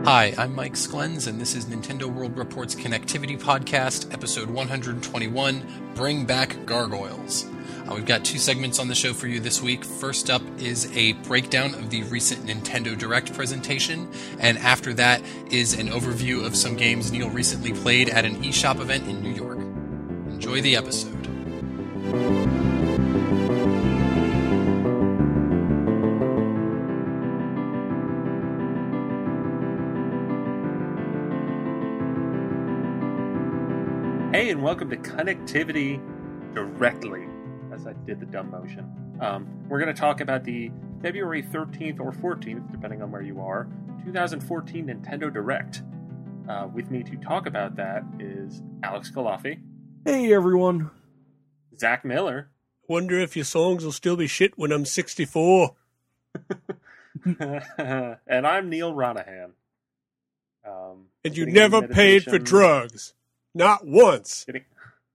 Hi, I'm Mike Sklens, and this is Nintendo World Report's Connectivity Podcast, episode 121, Bring Back Gargoyles. We've got two segments on the show for you this week. First up is a breakdown of the recent Nintendo Direct presentation, and after that is an overview of some games Neil recently played at an eShop event in New York. Enjoy the episode. Hey, and welcome to Connectivity Directly, as I did the dumb motion. We're going to talk about the February 13th or 14th, depending on where you are, 2014 Nintendo Direct. With me to talk about that is Alex Galafi. Hey, everyone. Zach Miller. Wonder if your songs will still be shit when I'm 64. And I'm Neil Ronahan. And you never paid for drugs. Not once. Kidding.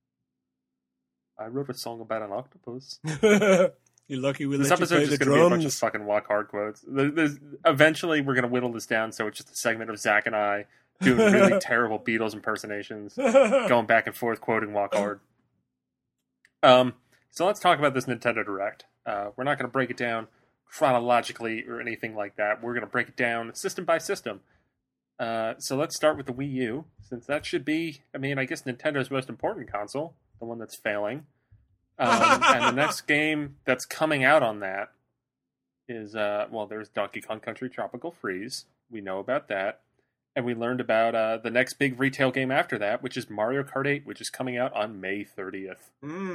I wrote a song about an octopus. You're lucky we This let you episode play is the just going to be a bunch of drums. fucking walk hard quotes. Eventually, we're going to whittle this down so it's just a segment of Zach and I doing really terrible Beatles impersonations, going back and forth quoting walk hard. So let's talk about this Nintendo Direct. We're not going to break it down chronologically or anything like that. We're going to break it down system by system. So let's start with the Wii U, since that should be, I guess Nintendo's most important console, the one that's failing. And the next game that's coming out on that is, there's Donkey Kong Country Tropical Freeze. We know about that. And we learned about the next big retail game after that, which is Mario Kart 8, which is coming out on May 30th.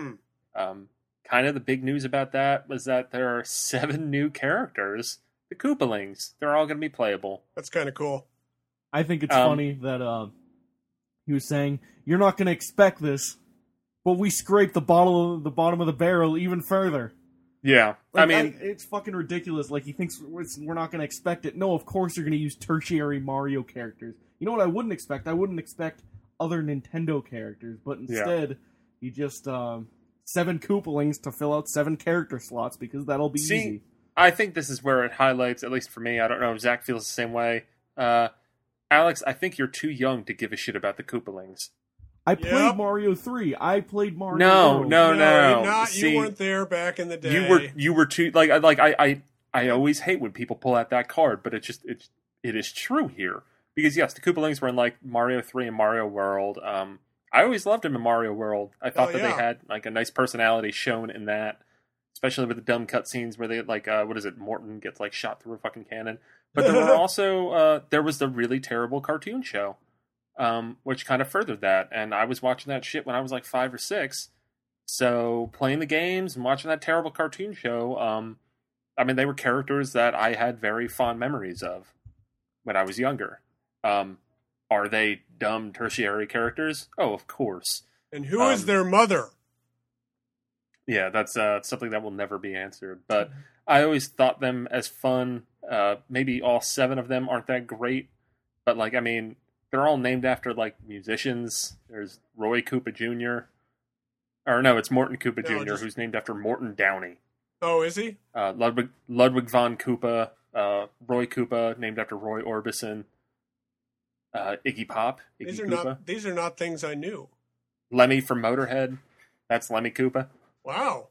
Kind of the big news about that was that there are 7 new characters, the Koopalings. They're all going to be playable. That's kind of cool. I think it's funny that he was saying, you're not going to expect this, but we scraped the bottom of the barrel even further. Yeah, it's fucking ridiculous. Like, he thinks we're not going to expect it. No, of course you're going to use tertiary Mario characters. You know what I wouldn't expect? I wouldn't expect other Nintendo characters, but instead, you just 7 Koopalings to fill out 7 character slots, because that'll be easy. I think this is where it highlights, at least for me, I don't know if Zach feels the same way, Alex, I think you're too young to give a shit about the Koopalings. I played Mario 3. I played Mario World. No. You weren't there back in the day. You were too I always hate when people pull out that card, but it is true here. Because yes, the Koopalings were in like Mario 3 and Mario World. I always loved them in Mario World. I thought that they had like a nice personality shown in that. Especially with the dumb cutscenes where they Morton gets like shot through a fucking cannon. But there were also there was the really terrible cartoon show, which kind of furthered that. And I was watching that shit when I was like 5 or 6. So playing the games and watching that terrible cartoon show, they were characters that I had very fond memories of when I was younger. Are they dumb tertiary characters? Oh, of course. And who is their mother? Yeah, that's something that will never be answered. But I always thought them as fun. Maybe all 7 of them aren't that great. But, they're all named after, musicians. There's Roy Koopa Jr. Or, no, it's Morton Koopa Jr., who's named after Morton Downey. Oh, is he? Ludwig von Koopa. Roy Koopa, named after Roy Orbison. Iggy Pop. These are not things I knew. Lemmy from Motorhead. That's Lemmy Koopa. Wow.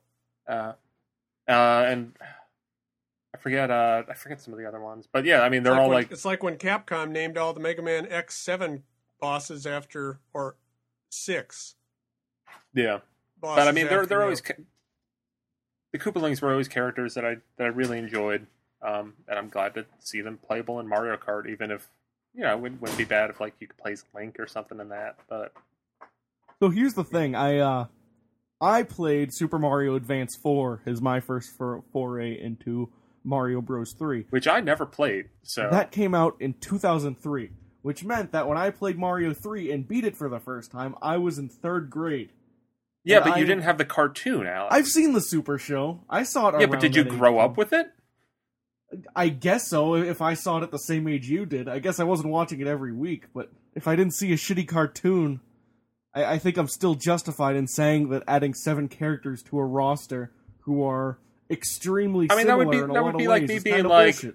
And I forget some of the other ones, but yeah, they're all it's like when Capcom named all the Mega Man X7 bosses after, or 6. Yeah, but they're always the Koopalings were always characters that I really enjoyed, and I'm glad to see them playable in Mario Kart, even if it wouldn't be bad if you could play as Link or something in that. But so here's the thing, I played Super Mario Advance 4 as my first foray into Mario Bros. 3. Which I never played, so... That came out in 2003, which meant that when I played Mario 3 and beat it for the first time, I was in 3rd grade. Yeah, but you didn't have the cartoon, Alex. I've seen the Super Show. I saw it around. Yeah, but did you grow up with it? I guess so, if I saw it at the same age you did. I guess I wasn't watching it every week, but if I didn't see a shitty cartoon... I think I'm still justified in saying that adding 7 characters to a roster who are extremely similar in a lot of ways is kind of bullshit.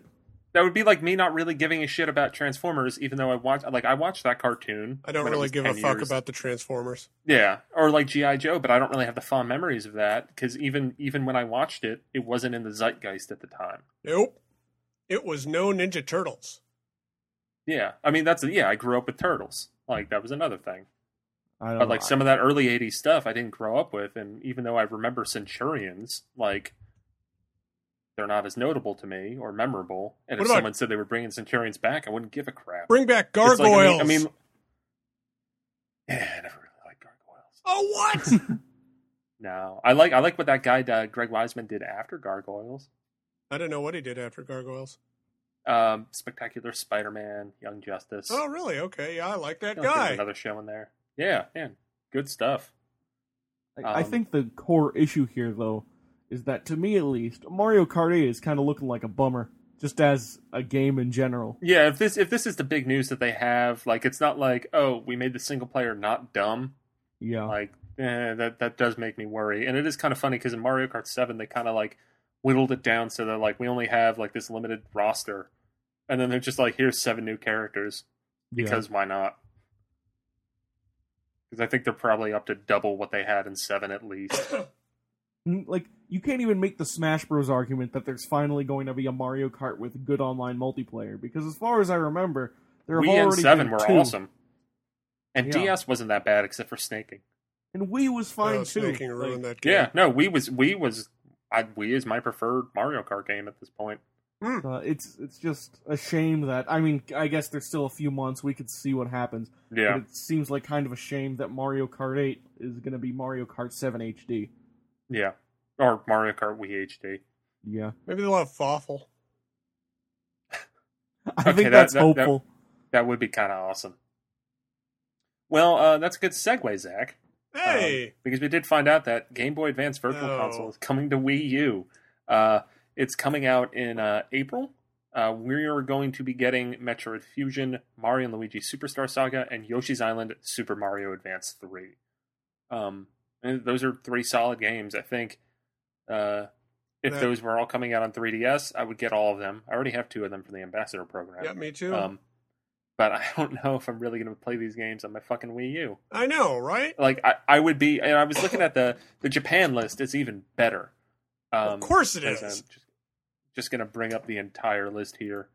That would be like me not really giving a shit about Transformers, even though I watched that cartoon. I don't really give a fuck about the Transformers. Yeah, or like G.I. Joe, but I don't really have the fond memories of that because even when I watched it, it wasn't in the zeitgeist at the time. Nope, it was no Ninja Turtles. Yeah, I mean I grew up with Turtles. Like that was another thing. But like some of that early '80s stuff, I didn't grow up with, and even though I remember Centurions, like. They're not as notable to me or memorable. And if someone said they were bringing Centurions back, I wouldn't give a crap. Bring back Gargoyles. Like, I mean, yeah, I never really liked Gargoyles. Oh, what? No, I like what that guy Greg Weisman did after Gargoyles. I don't know what he did after Gargoyles. Spectacular Spider-Man, Young Justice. Oh, really? Okay, yeah, I like that Like guy. another show in there. Yeah, man, good stuff. I think the core issue here, though, is that, to me at least, Mario Kart 8 is kind of looking like a bummer, just as a game in general. Yeah, if this is the big news that they have, like, it's not like, oh, we made the single player not dumb. Yeah. Like, that does make me worry. And it is kind of funny, because in Mario Kart 7, they kind of, like, whittled it down so that, like, we only have, like, this limited roster. And then they're just like, here's 7 new characters. Because why not? Because I think they're probably up to double what they had in 7 at least. Like, you can't even make the Smash Bros. Argument that there's finally going to be a Mario Kart with good online multiplayer, because as far as I remember, there have Wii already and 7 been were 2. awesome. And Yeah. DS wasn't that bad except for snaking. And Wii was fine too. Snaking ruined that game. Yeah, no, Wii is my preferred Mario Kart game at this point. It's just a shame that, I mean, I guess there's still a few months we could see what happens. Yeah. But it seems like kind of a shame that Mario Kart 8 is going to be Mario Kart 7 HD. Yeah. Or Mario Kart Wii HD. Yeah. Maybe they'll have Fawful. I think that's hopeful. That would be kind of awesome. Well, that's a good segue, Zach. Hey! Because we did find out that Game Boy Advance Virtual Console is coming to Wii U. It's coming out in April. We are going to be getting Metroid Fusion, Mario and Luigi Superstar Saga, and Yoshi's Island Super Mario Advance 3. And those are 3 solid games. I think if those were all coming out on 3DS, I would get all of them. I already have 2 of them for the Ambassador program. Yeah, me too. But I don't know if I'm really going to play these games on my fucking Wii U. I know, right? Like, I would be... And I was looking at the Japan list. It's even better. Of course it is. I'm just going to bring up the entire list here.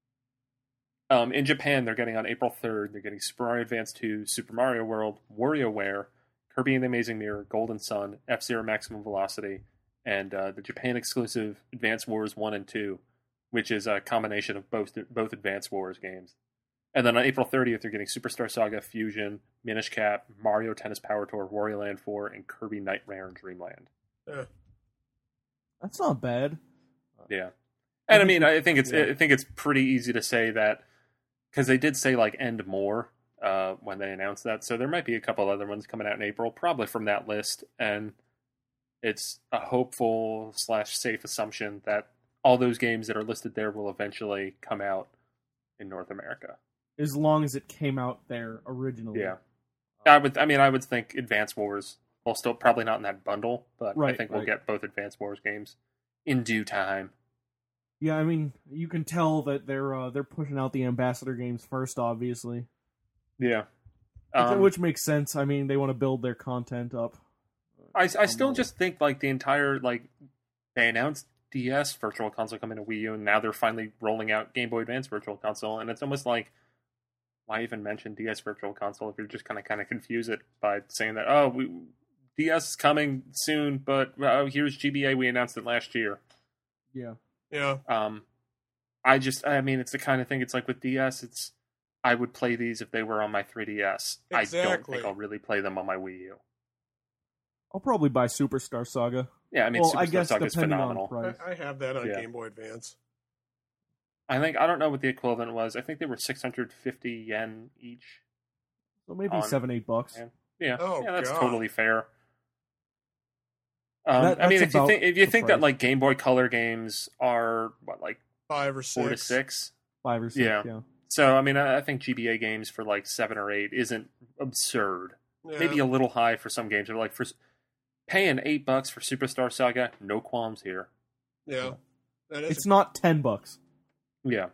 In Japan, they're getting on April 3rd, they're getting Super Mario Advance 2, Super Mario World, WarioWare, Kirby and the Amazing Mirror, Golden Sun, F-Zero Maximum Velocity, and the Japan-exclusive Advance Wars 1 and 2, which is a combination of both Advance Wars games. And then on April 30th, they're getting Superstar Saga, Fusion, Minish Cap, Mario Tennis Power Tour, Wario Land 4, and Kirby Nightmare and Dreamland. Yeah. That's not bad. Yeah. And I mean, I think it's pretty easy to say that, because they did say, like, End More when they announced that, so there might be a couple other ones coming out in April, probably from that list, and it's a hopeful / safe assumption that all those games that are listed there will eventually come out in North America. As long as it came out there originally. Yeah. I would think Advance Wars, well, still probably not in that bundle, but I think we'll get both Advance Wars games in due time. Yeah, I mean, you can tell that they're pushing out the Ambassador games first, obviously. Yeah. Which makes sense. I mean, they want to build their content up. I still just think, like, the entire, like, they announced DS Virtual Console coming to Wii U, and now they're finally rolling out Game Boy Advance Virtual Console, and it's almost like, why even mention DS Virtual Console if you're just kind of confuse it by saying that, DS is coming soon, but here's GBA, we announced it last year. Yeah. Yeah. It's the kind of thing, it's like with DS, I would play these if they were on my 3DS. Exactly. I don't think I'll really play them on my Wii U. I'll probably buy Superstar Saga. Yeah, I mean, Superstar Saga is phenomenal. I have that on Game Boy Advance. I don't know what the equivalent was. I think they were 650 yen each. So maybe $7-8. Yeah, oh, that's God. totally fair. If you think that, like, Game Boy Color games are what, like 5 or 6, 4 to 6, 5 or 6, yeah. So I mean, I think GBA games for like 7 or 8 isn't absurd. Yeah. Maybe a little high for some games. Like, for paying $8 for Superstar Saga, no qualms here. Yeah. It's not $10. Yeah.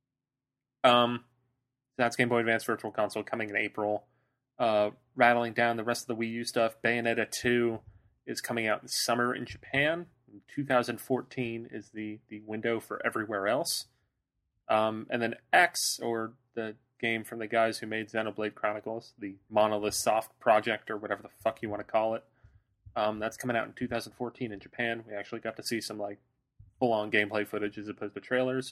That's Game Boy Advance Virtual Console coming in April. Rattling down the rest of the Wii U stuff, Bayonetta 2 is coming out in summer in Japan. 2014 is the window for everywhere else. And then X, or the game from the guys who made Xenoblade Chronicles, the Monolith Soft project, or whatever the fuck you want to call it. That's coming out in 2014 in Japan. We actually got to see some like full-on gameplay footage as opposed to trailers.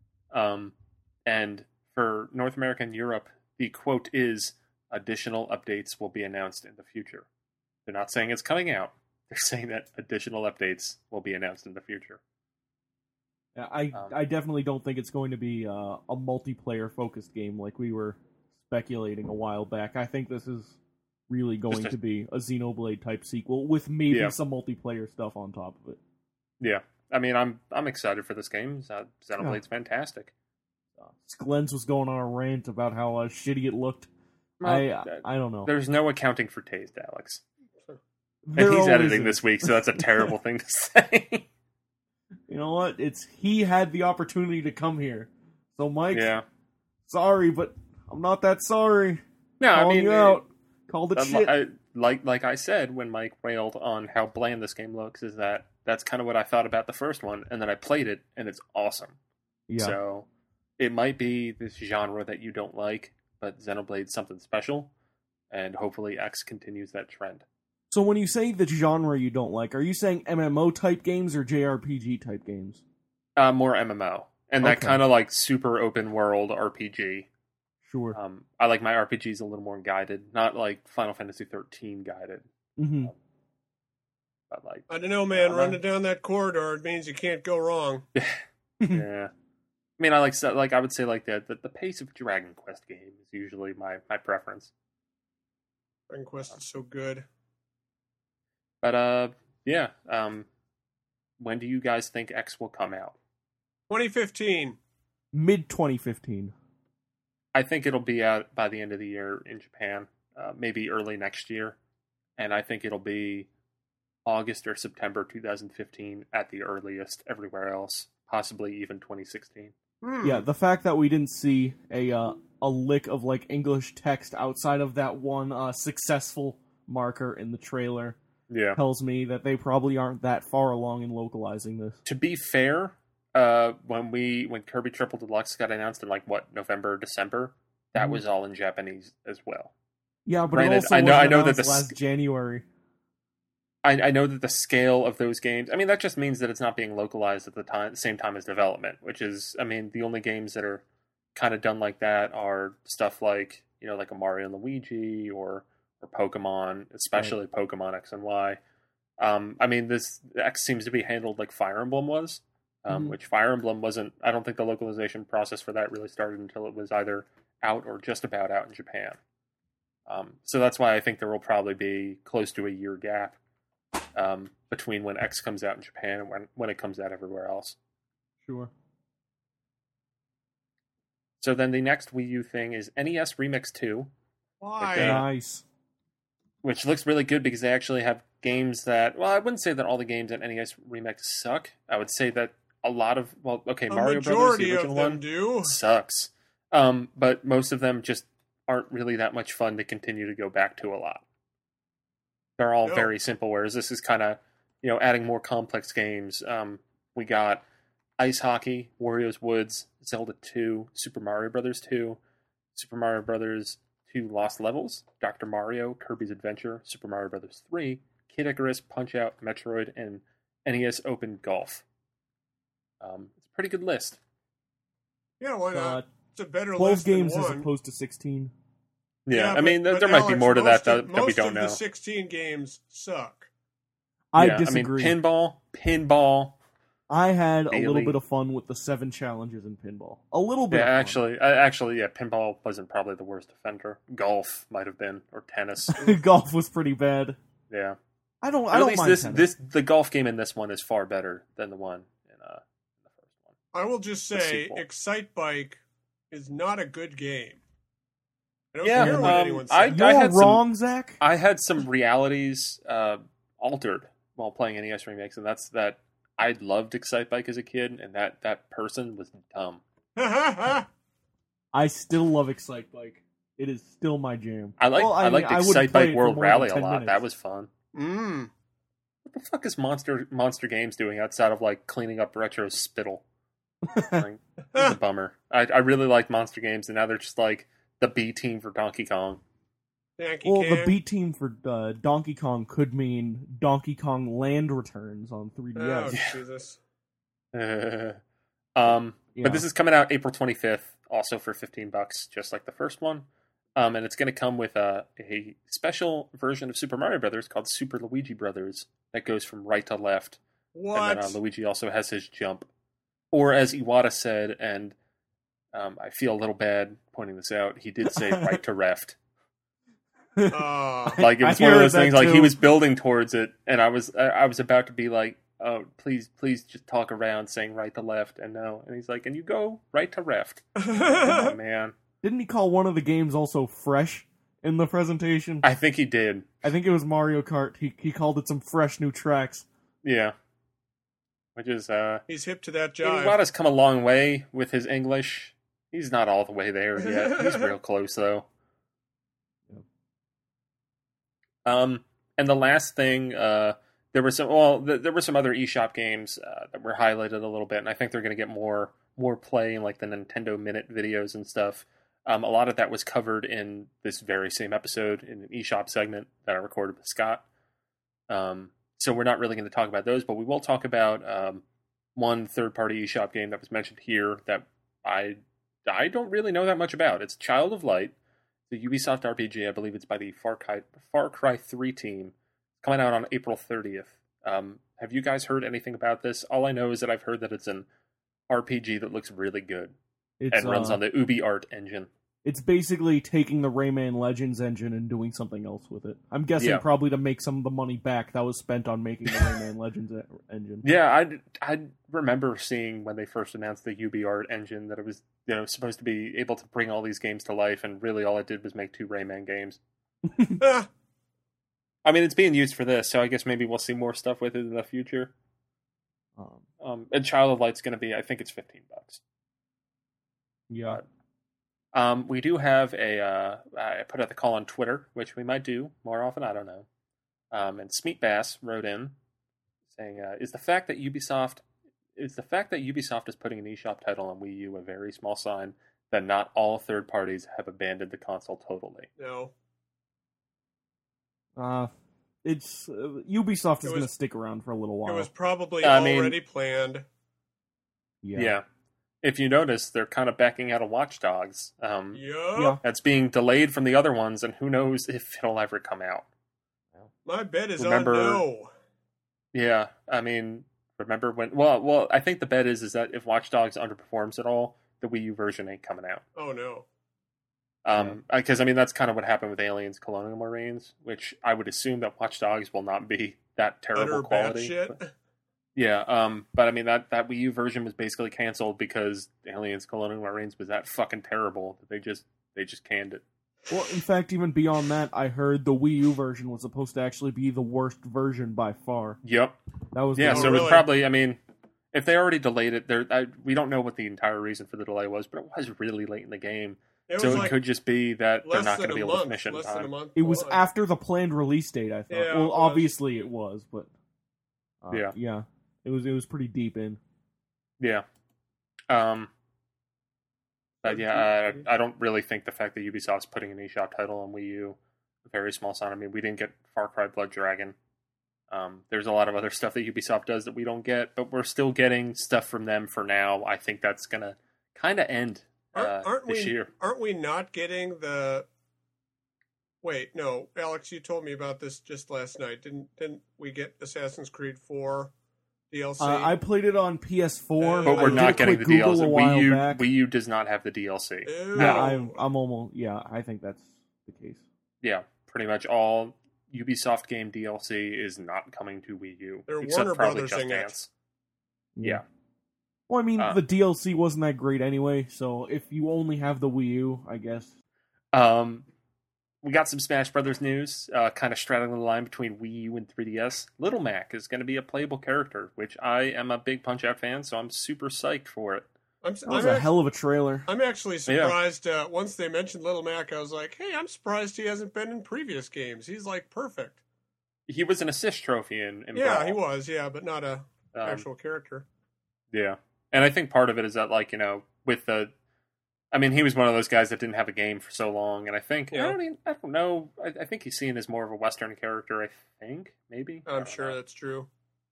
And for North America and Europe, the quote is, additional updates will be announced in the future. They're not saying it's coming out. They're saying that additional updates will be announced in the future. Yeah, I definitely don't think it's going to be a multiplayer-focused game like we were speculating a while back. I think this is really going to be a Xenoblade-type sequel with maybe some multiplayer stuff on top of it. Yeah. I mean, I'm excited for this game. Xenoblade's fantastic. Glenn's was going on a rant about how shitty it looked. Well, I don't know. There's no accounting for taste, Alex. And he's editing this week, so that's a terrible thing to say. You know what? He had the opportunity to come here. So, Mike, sorry, but I'm not that sorry. No, Calling I mean, you out. Called it shit. Like I said when Mike railed on how bland this game looks, is that's kind of what I thought about the first one, and then I played it, and it's awesome. Yeah. So it might be this genre that you don't like, but Xenoblade's something special, and hopefully X continues that trend. So when you say the genre you don't like, are you saying MMO-type games or JRPG-type games? More MMO. And that kind of like super open world RPG. Sure. I like my RPGs a little more guided, not like Final Fantasy 13 guided. Mm-hmm. But like, I don't know, man. Running down that corridor, it means you can't go wrong. Yeah. I mean, I I would say like the pace of Dragon Quest game is usually my preference. Dragon Quest is so good. But yeah. When do you guys think X will come out? 2015. Mid 2015. I think it'll be out by the end of the year in Japan, maybe early next year, and I think it'll be August or September 2015 at the earliest everywhere else, possibly even 2016. Yeah, the fact that we didn't see a lick of like English text outside of that one successful marker in the trailer tells me that they probably aren't that far along in localizing this. To be fair, when Kirby Triple Deluxe got announced in November, December, that was all in Japanese as well. Yeah, but granted, it also I know that last January. I know that the scale of those games, I mean, that just means that it's not being localized at the same time as development, which is, I mean, the only games that are kind of done like that are stuff like, like a Mario and Luigi or Pokemon, especially Pokemon X and Y. I mean, this X seems to be handled like Fire Emblem was, which Fire Emblem wasn't, I don't think the localization process for that really started until it was either out or just about out in Japan. So that's why I think there will probably be close to a year gap between when X comes out in Japan and when it comes out everywhere else. Sure. So then the next Wii U thing is NES Remix 2. Why? Nice. Which looks really good because they actually have games that... Well, I wouldn't say that all the games at NES Remix suck. I would say that a lot of... Well, okay, Mario Brothers, the original one, do. sucks. But most of them just aren't really that much fun to continue to go back to a lot. They're all very simple, whereas this is kind of, adding more complex games. We got Ice Hockey, Wario's Woods, Zelda 2, Super Mario Brothers 2, Super Mario Brothers 2 Lost Levels, Dr. Mario, Kirby's Adventure, Super Mario Brothers 3, Kid Icarus, Punch-Out, Metroid, and NES Open Golf. It's a pretty good list. Yeah, why not? It's a better 12 list games than as one. opposed to 16. Yeah, I mean, there might be more to that that we don't know. Most of the 16 games suck. I disagree. I mean, pinball. I had a little bit of fun with the 7 challenges in pinball. A little bit. Yeah, actually, pinball wasn't probably the worst offender. Golf might have been, or tennis. Golf was pretty bad. Yeah, I don't mind this the golf game in this one is far better than the one in the first one. I will just say, Excite Bike is not a good game. I don't care what anyone says. You're wrong, Zach. I had some realities altered while playing NES Remix, and that's that I loved Excite Bike as a kid, and that person was dumb. I still love Excite Bike. It is still my jam. I liked Excite Bike World Rally a lot. Minutes. That was fun. What the fuck is Monster Games doing outside of like cleaning up retro spittle? Like, it's a bummer. I really like Monster Games, and now they're just like the B team for Donkey Kong. The B team for Donkey Kong could mean Donkey Kong Land Returns on 3DS. Oh, Jesus. But this is coming out April 25th, also for $15, just like the first one. And it's going to come with a special version of Super Mario Brothers called Super Luigi Brothers that goes from right to left. What? And then Luigi also has his jump. Or as Iwata said, and I feel a little bad pointing this out, he did say right to left. Like it was one of those things. Like he was building towards it, and I was about to be like, "Oh, please just talk around saying right to left," and no, and he's like, "And you go right to left." Oh man! Didn't he call one of the games also fresh in the presentation? I think he did. I think it was Mario Kart. He called it some fresh new tracks. Yeah, which is he's hip to that jive. Iwata's come a long way with his English. He's not all the way there yet. He's real close though. And the last thing, there were some other eShop games that were highlighted a little bit, and I think they're going to get more play in like the Nintendo Minute videos and stuff. A lot of that was covered in this very same episode in an eShop segment that I recorded with Scott. So we're not really going to talk about those, but we will talk about one third-party eShop game that was mentioned here that I don't really know that much about. It's Child of Light. The Ubisoft RPG, I believe it's by the Far Cry 3 team, coming out on April 30th. Have you guys heard anything about this? All I know is that I've heard that it's an RPG that looks really good and runs on the UbiArt engine. It's basically taking the Rayman Legends engine and doing something else with it. I'm guessing probably to make some of the money back that was spent on making the Rayman Legends engine. Yeah, I remember seeing when they first announced the UbiArt engine that it was supposed to be able to bring all these games to life, and really all it did was make 2 Rayman games. I mean, it's being used for this, so I guess maybe we'll see more stuff with it in the future. And Child of Light's going to be, I think it's $15. Yeah. We do have I put out the call on Twitter, which we might do more often, I don't know. And Smeet Bass wrote in saying, is the fact that Ubisoft is putting an eShop title on Wii U a very small sign that not all third parties have abandoned the console totally? No. It's Ubisoft is going to stick around for a little while. It was probably already planned. Yeah. If you notice, they're kind of backing out of Watch Dogs. Yeah. That's being delayed from the other ones, and who knows if it'll ever come out. My bet is on no. Yeah, I mean, remember when... Well, I think the bet is that if Watch Dogs underperforms at all, the Wii U version ain't coming out. Oh, no. Because, I mean, that's kind of what happened with Aliens Colonial Marines, which I would assume that Watch Dogs will not be that terrible quality. Shit. Yeah, but I mean, that Wii U version was basically canceled because Aliens Colonial Marines was that fucking terrible that they just canned it. Well, in fact, even beyond that, I heard the Wii U version was supposed to actually be the worst version by far. Yep. That was so really? It was probably, I mean, if they already delayed it, we don't know what the entire reason for the delay was, but it was really late in the game. So it could just be that they're not going to be able to finish it in time. It was after the planned release date, I thought. Yeah, well, obviously it was, but... Yeah. It was pretty deep in. Yeah. But yeah, I don't really think the fact that Ubisoft's putting an eShop title on Wii U, a very small sign. I mean, we didn't get Far Cry Blood Dragon. There's a lot of other stuff that Ubisoft does that we don't get, but we're still getting stuff from them for now. I think that's going to kind of end this year. Aren't we not getting the... Wait, no, Alex, you told me about this just last night. Didn't we get Assassin's Creed 4 DLC? I played it on PS4, but we're not getting the DLC. Wii U does not have the DLC. Yeah, I'm almost. Yeah, I think that's the case. Yeah, pretty much all Ubisoft game DLC is not coming to Wii U, They're except Warner probably Brothers Just in Dance. It. Yeah. Well, I mean, the DLC wasn't that great anyway, so if you only have the Wii U, I guess. We got some Smash Brothers news, kind of straddling the line between Wii U and 3DS. Little Mac is going to be a playable character, which I am a big Punch-Out fan, so I'm super psyched for it. That was a hell of a trailer. I'm actually surprised. Once they mentioned Little Mac, I was like, hey, I'm surprised he hasn't been in previous games. He's like perfect. He was an assist trophy in Yeah, Brawl. he was, but not a actual character. Yeah. And I think part of it is that, like, with he was one of those guys that didn't have a game for so long, and I think, I don't know, I think he's seen as more of a Western character, I think, maybe. I'm sure that's true.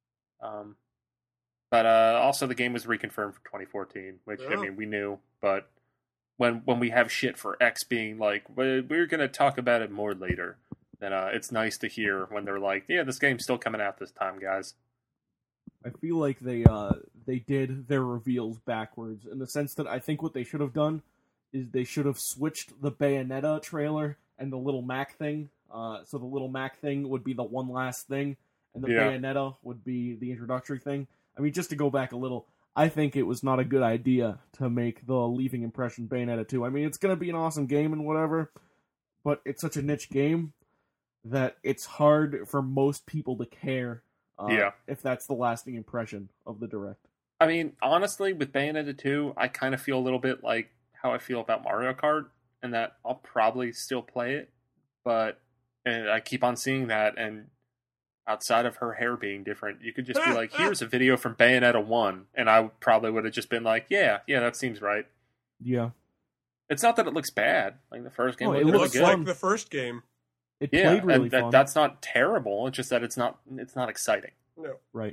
But also the game was reconfirmed for 2014, which, we knew, but when we have shit for X being like, we're going to talk about it more later, then it's nice to hear when they're like, yeah, this game's still coming out this time, guys. I feel like they did their reveals backwards, in the sense that I think what they should have done is they should have switched the Bayonetta trailer and the Little Mac thing. So the Little Mac thing would be the one last thing, and the Bayonetta would be the introductory thing. I mean, just to go back a little, I think it was not a good idea to make the Leaving Impression Bayonetta 2. I mean, it's going to be an awesome game and whatever, but it's such a niche game that it's hard for most people to care if that's the lasting impression of the Direct. I mean, honestly, with Bayonetta 2, I kind of feel a little bit like how I feel about Mario Kart, and that I'll probably still play it, but I keep on seeing that, and outside of her hair being different, you could just be like, here's a video from Bayonetta 1, and I probably would have just been like, yeah, that seems right. Yeah. It's not that it looks bad. Like, the first game it looks good. like the first game. It played really fun. That's not terrible. It's just that it's not exciting. No. Right.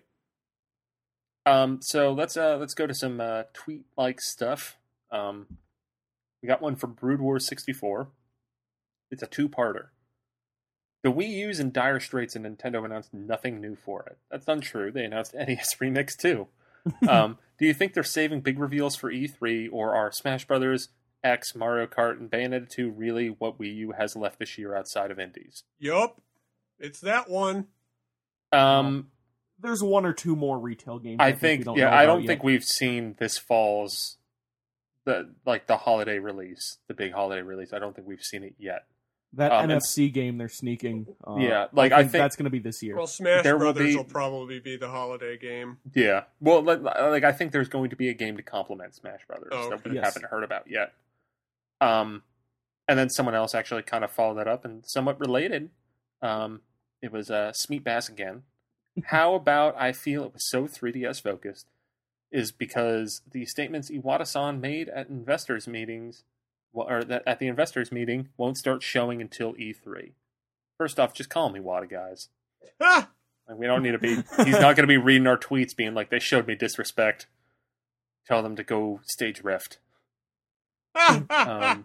So let's go to some tweet-like stuff. We got one from Brood Wars 64. It's a two-parter. The Wii U's in dire straits, and Nintendo announced nothing new for it. That's untrue. They announced NES Remix too. Do you think they're saving big reveals for E3, or are Smash Brothers, X, Mario Kart, and Bayonetta 2 really what Wii U has left this year outside of indies? Yup. It's that one. There's one or two more retail games. I don't think we've seen this fall's the holiday release, the big holiday release. I don't think we've seen it yet. That NFC game they're sneaking. I think that's going to be this year. Well, Smash Brothers will probably be the holiday game. Yeah. Well, I think there's going to be a game to complement Smash Brothers that we haven't heard about yet. And then someone else actually kind of followed that up, and somewhat related. It was Smeet Bass again. How about I feel it was so 3DS focused is because the statements Iwata-san made at investors meetings, at the investors meeting, won't start showing until E3. First off, just call him Iwata, guys. Like, we don't need to be. He's not going to be reading our tweets being like, "They showed me disrespect." Tell them to go stage Rift. Yeah,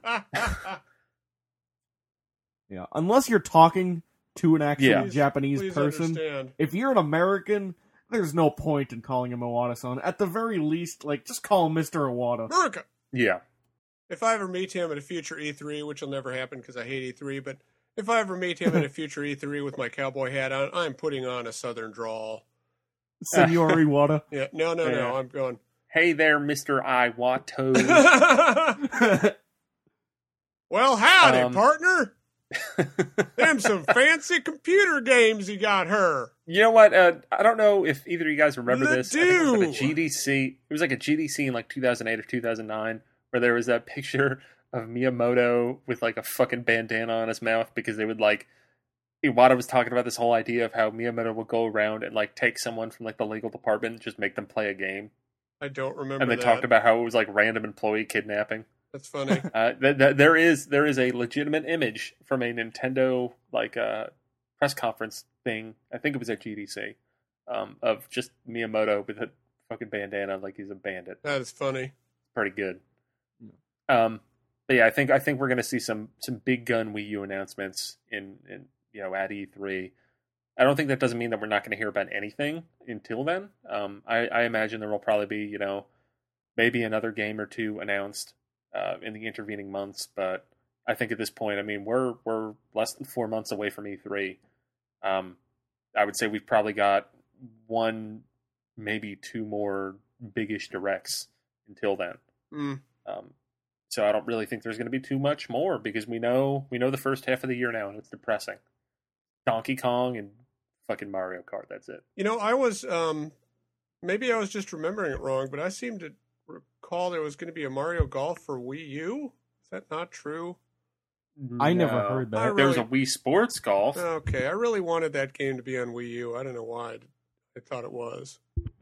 unless you're talking to an actual Japanese person. Understand. If you're an American, there's no point in calling him Iwata-san. At the very least, just call him Mr. Iwata. America. Yeah. If I ever meet him at a future E3, which will never happen because I hate E3, but if I ever meet him at a future E3 with my cowboy hat on, I'm putting on a southern drawl. Senor Iwata. Yeah, no. I'm going, hey there, Mr. Iwata. well, howdy, partner. Them some fancy computer games you got her. You know what? I don't know if either of you guys remember this. I think it was like a GDC. It was like a GDC in 2008 or 2009 where there was that picture of Miyamoto with a fucking bandana on his mouth because they would Iwata was talking about this whole idea of how Miyamoto would go around and take someone from the legal department and just make them play a game. I don't remember. And they talked about how it was random employee kidnapping. That's funny. There is a legitimate image from a Nintendo press conference thing. I think it was at GDC of just Miyamoto with a fucking bandana like he's a bandit. That is funny. Pretty good. But yeah, I think we're going to see some big gun Wii U announcements in at E3. I don't think that doesn't mean that we're not going to hear about anything until then. I imagine there will probably be maybe another game or two announced in the intervening months, but I think at this point, we're less than 4 months away from E3. I would say we've probably got one, maybe two more biggish directs until then. So I don't really think there's going to be too much more because we know the first half of the year now, and it's depressing. Donkey Kong and fucking Mario Kart. That's it. I was maybe I was just remembering it wrong, but I seem to recall recall there was going to be a Mario Golf for Wii U. Is that not true? I never heard that. There was a Wii Sports Golf. Okay, I really wanted that game to be on Wii U. I don't know why I thought it was.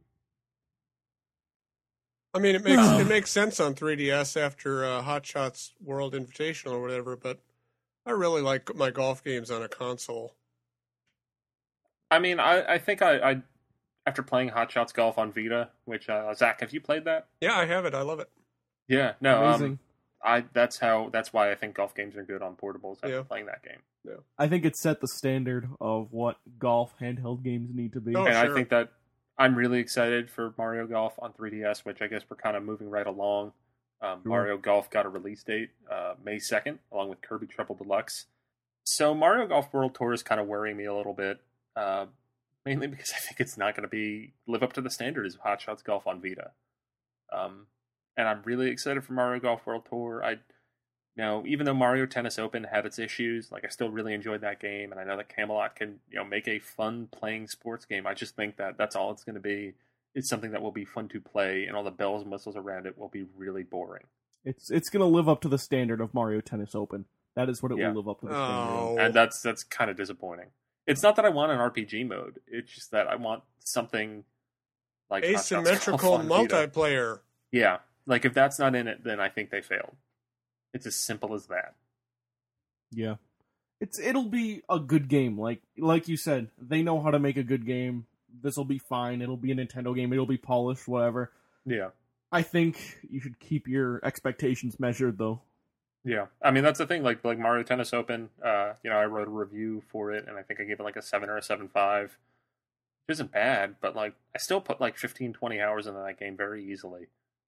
I mean, it makes sense on 3DS after Hot Shots World Invitational or whatever, but I really like my golf games on a console. I mean, I think I after playing Hot Shots Golf on Vita, which Zach, have you played that? Yeah, I have it. I love it. Yeah, no, Amazing. That's why I think golf games are good on portables after playing that game. Yeah. I think it set the standard of what golf handheld games need to be. Oh, and sure. I think that I'm really excited for Mario Golf on 3DS, which I guess we're kind of moving right along. Mario Golf got a release date, May 2nd, along with Kirby Triple Deluxe. So Mario Golf World Tour is kind of worrying me a little bit, mainly because I think it's not going to live up to the standards of Hot Shots Golf on Vita. And I'm really excited for Mario Golf World Tour. Even though Mario Tennis Open had its issues, I still really enjoyed that game, and I know that Camelot can, make a fun playing sports game. I just think that that's all it's going to be. It's something that will be fun to play, and all the bells and whistles around it will be really boring. It's going to live up to the standard of Mario Tennis Open. That is what it will live up to the standard. Oh. And that's kind of disappointing. It's not that I want an RPG mode. It's just that I want something like asymmetrical multiplayer. Yeah. If that's not in it, then I think they failed. It's as simple as that. Yeah. It'll be a good game. Like you said, they know how to make a good game. This'll be fine. It'll be a Nintendo game. It'll be polished, whatever. Yeah. I think you should keep your expectations measured, though. Yeah. I mean, that's the thing. Like Mario Tennis Open, I wrote a review for it, and I think I gave it a 7 or a 7.5. Which isn't bad, but I still put 15, 20 hours into that game very easily.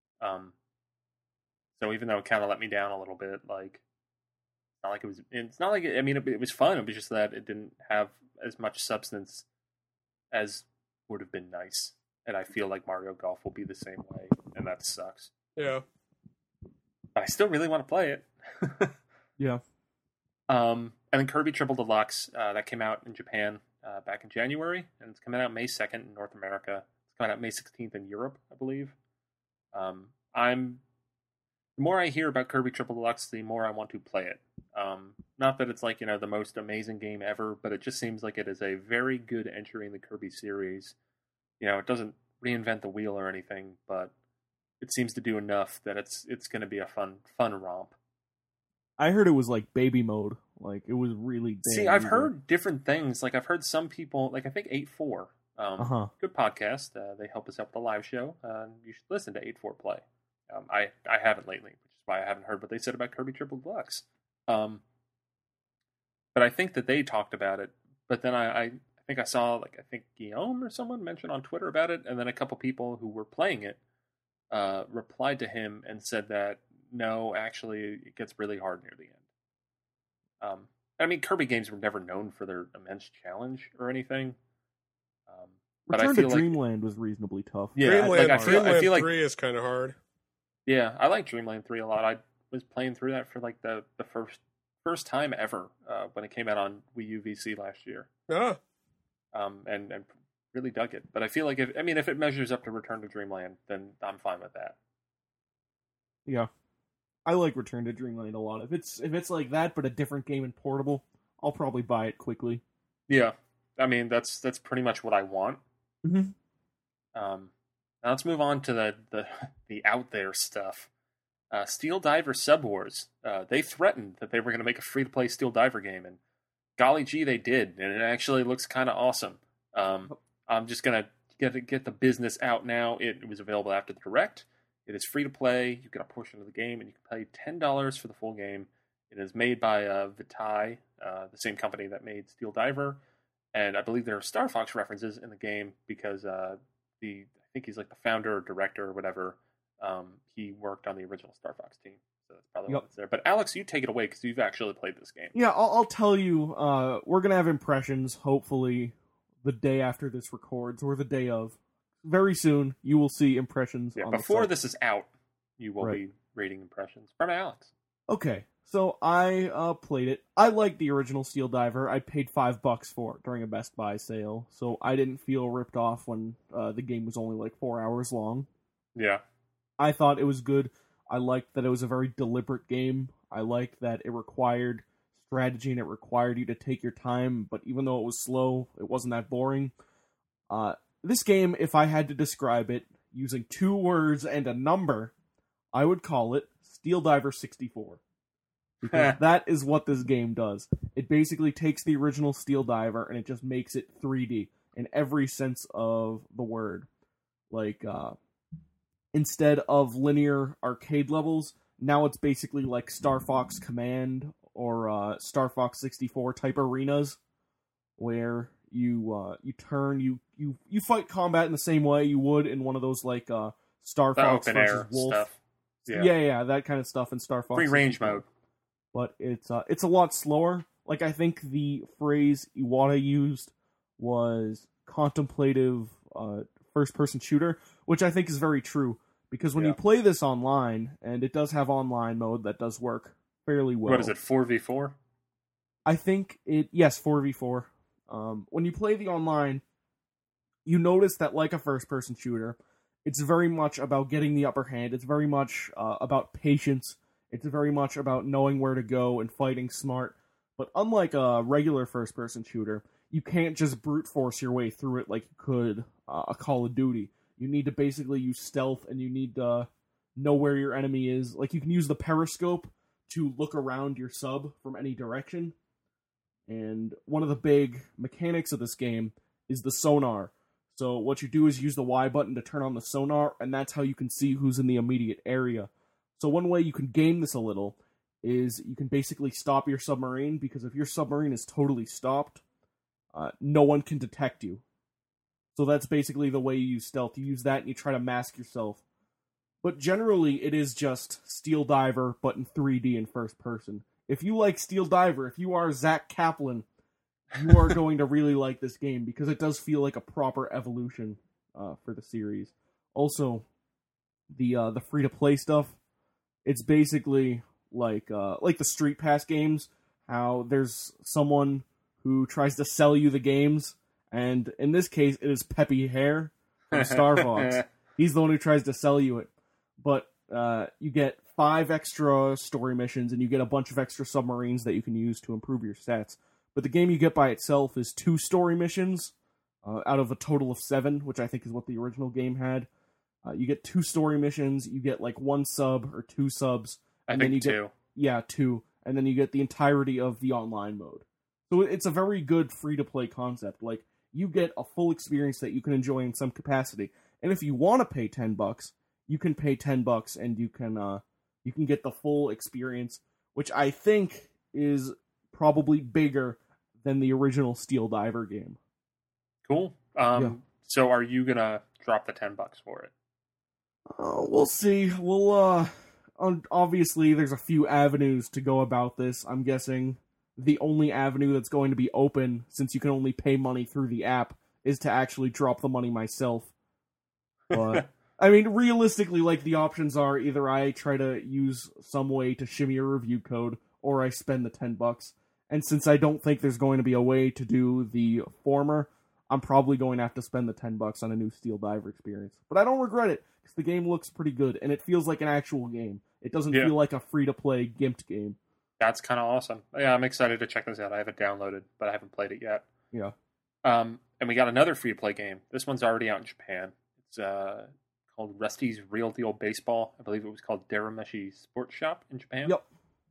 So even though it kind of let me down a little bit, it was fun. It was just that it didn't have as much substance as would have been nice. And I feel like Mario Golf will be the same way, and that sucks. Yeah. But I still really want to play it. Yeah. And then Kirby Triple Deluxe, that came out in Japan back in January, and it's coming out May 2nd in North America. It's coming out May 16th in Europe, I believe. The more I hear about Kirby Triple Deluxe, the more I want to play it. Not that it's the most amazing game ever, but it just seems like it is a very good entry in the Kirby series. It doesn't reinvent the wheel or anything, but it seems to do enough that it's going to be a fun romp. I heard it was baby mode. It was really damn See, I've easy. heard different things. I've heard some people, I think 8-4. Good podcast. They help us out with the live show. You should listen to 8-4 Play. I haven't lately, which is why I haven't heard what they said about Kirby Triple Deluxe. But I think that they talked about it. But then I think I saw, I think Guillaume or someone mentioned on Twitter about it, and then a couple people who were playing it replied to him and said that, no, actually, it gets really hard near the end. I mean, Kirby games were never known for their immense challenge or anything. But Return I feel to Dreamland was reasonably tough. Yeah, Dreamland, I feel like 3 is kind of hard. Yeah, I like Dreamland 3 a lot. I was playing through that for the first time ever when it came out on Wii U VC last year. Ah. And really dug it. But I feel like if it measures up to Return to Dreamland, then I'm fine with that. Yeah. I like Return to Dreamland a lot. If it's like that but a different game and portable, I'll probably buy it quickly. Yeah. I mean, that's pretty much what I want. Mm-hmm. Now let's move on to the out there stuff. Steel Diver Sub Wars. They threatened that they were going to make a free-to-play Steel Diver game, and golly gee, they did, and it actually looks kind of awesome. I'm just going to get the business out now. It was available after the Direct. It is free-to-play. You get a portion of the game, and you can pay $10 for the full game. It is made by Vitae, the same company that made Steel Diver, and I believe there are Star Fox references in the game because I think he's the founder or director or whatever. He worked on the original Star Fox team, so that's probably why it's there. But Alex, you take it away because you've actually played this game. Yeah, I'll tell you. We're gonna have impressions. Hopefully, the day after this records or the day of. Very soon, you will see impressions. Yeah, on before the site. this is out, you will be rating impressions from Alex. Okay, so I played it. I liked the original Steel Diver. I paid $5 for it during a Best Buy sale, so I didn't feel ripped off when the game was only 4 hours long. Yeah. I thought it was good. I liked that it was a very deliberate game. I liked that it required strategy and it required you to take your time, but even though it was slow, it wasn't that boring. This game, if I had to describe it using 2 words and a number, I would call it Steel Diver 64. Because that is what this game does. It basically takes the original Steel Diver and it just makes it 3D in every sense of the word. Like, instead of linear arcade levels, now it's basically like Star Fox Command or Star Fox 64 type arenas, where you fight combat in the same way you would in one of those like Star Fox versus Wolf stuff. Yeah, that kind of stuff in Star Fox. Free range mode. But it's a lot slower. Like, I think the phrase Iwata used was contemplative first-person shooter, which I think is very true. Because when you play this online, and it does have online mode that does work fairly well. What is it, 4v4? I think yes, 4v4. When you play the online, you notice that, like a first-person shooter, it's very much about getting the upper hand. It's very much about patience. It's very much about knowing where to go and fighting smart. But unlike a regular first-person shooter, you can't just brute force your way through it like you could a Call of Duty. You need to basically use stealth, and you need to know where your enemy is. Like, you can use the periscope to look around your sub from any direction. And one of the big mechanics of this game is the sonar. So what you do is use the Y button to turn on the sonar, and that's how you can see who's in the immediate area. So one way you can game this a little is you can basically stop your submarine, because if your submarine is totally stopped, no one can detect you. So that's basically the way you use stealth. You use that and you try to mask yourself. But generally, it is just Steel Diver, but in 3D in first person. If you like Steel Diver, if you are Zach Kaplan, you are going to really like this game, because it does feel like a proper evolution for the series. Also, the free-to-play stuff, it's basically like the Street Pass games, how there's someone who tries to sell you the games, and in this case, it is Peppy Hare from Star Fox. He's the one who tries to sell you it. But you get 5 extra story missions, and you get a bunch of extra submarines that you can use to improve your stats. But the game you get by itself is 2 story missions out of a total of 7, which I think is what the original game had. You get 2 story missions, you get like 1 sub or 2 subs. And then you 2. Get 2. And then you get the entirety of the online mode. So it's a very good free-to-play concept. Like, you get a full experience that you can enjoy in some capacity. And if you want to pay $10, you can pay $10 and you can get the full experience, which I think is probably bigger than the original Steel Diver game. Cool. So are you gonna drop the $10 for it? We'll see. We'll obviously there's a few avenues to go about this. I'm guessing the only avenue that's going to be open, since you can only pay money through the app, is to actually drop the money myself. But I mean, realistically, like, the options are either I try to use some way to shimmy a review code, or I spend the $10. And since I don't think there's going to be a way to do the former, I'm probably going to have to spend the $10 on a new Steel Diver experience. But I don't regret it, because the game looks pretty good, and it feels like an actual game. It doesn't feel like a free-to-play gimped game. That's kind of awesome. Yeah, I'm excited to check this out. I have it downloaded, but I haven't played it yet. Yeah. And we got another free-to-play game. This one's already out in Japan. It's called Rusty's Real Deal Baseball. I believe it was called Darameshi Sports Shop in Japan. Yep.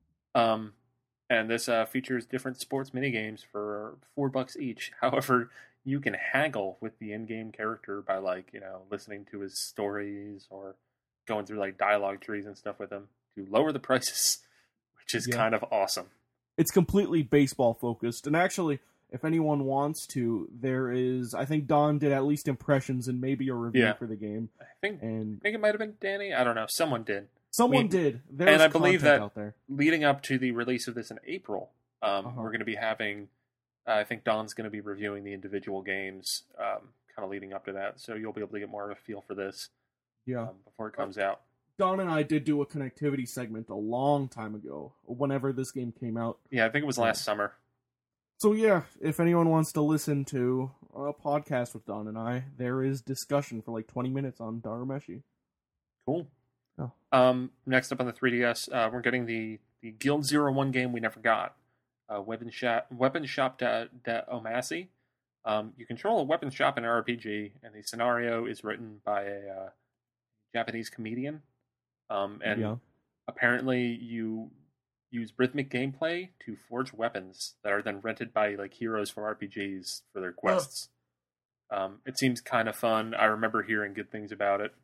And this features different sports minigames for $4 each. However, you can haggle with the in-game character by, like, listening to his stories or going through, like, dialogue trees and stuff with him to lower the prices, which is kind of awesome. It's completely baseball focused, and actually, if anyone wants to, there is, I think Don did at least impressions and maybe a review for the game. I think it might have been Danny. I don't know. Someone did. Someone did. There's and I believe that out there. Leading up to the release of this in April, we're going to be having, I think Don's going to be reviewing the individual games kind of leading up to that. So you'll be able to get more of a feel for this before it comes out. Don and I did do a connectivity segment a long time ago, whenever this game came out. Yeah, I think it was last summer. So yeah, if anyone wants to listen to a podcast with Don and I, there is discussion for like 20 minutes on Darameshi. Cool. Next up on the 3DS, we're getting the Guild 01 game we never got. Weapon Shop de Omassi. You control a weapon shop in an RPG, and the scenario is written by a Japanese comedian. Apparently you use rhythmic gameplay to forge weapons that are then rented by like heroes from RPGs for their quests. It seems kind of fun. I remember hearing good things about it.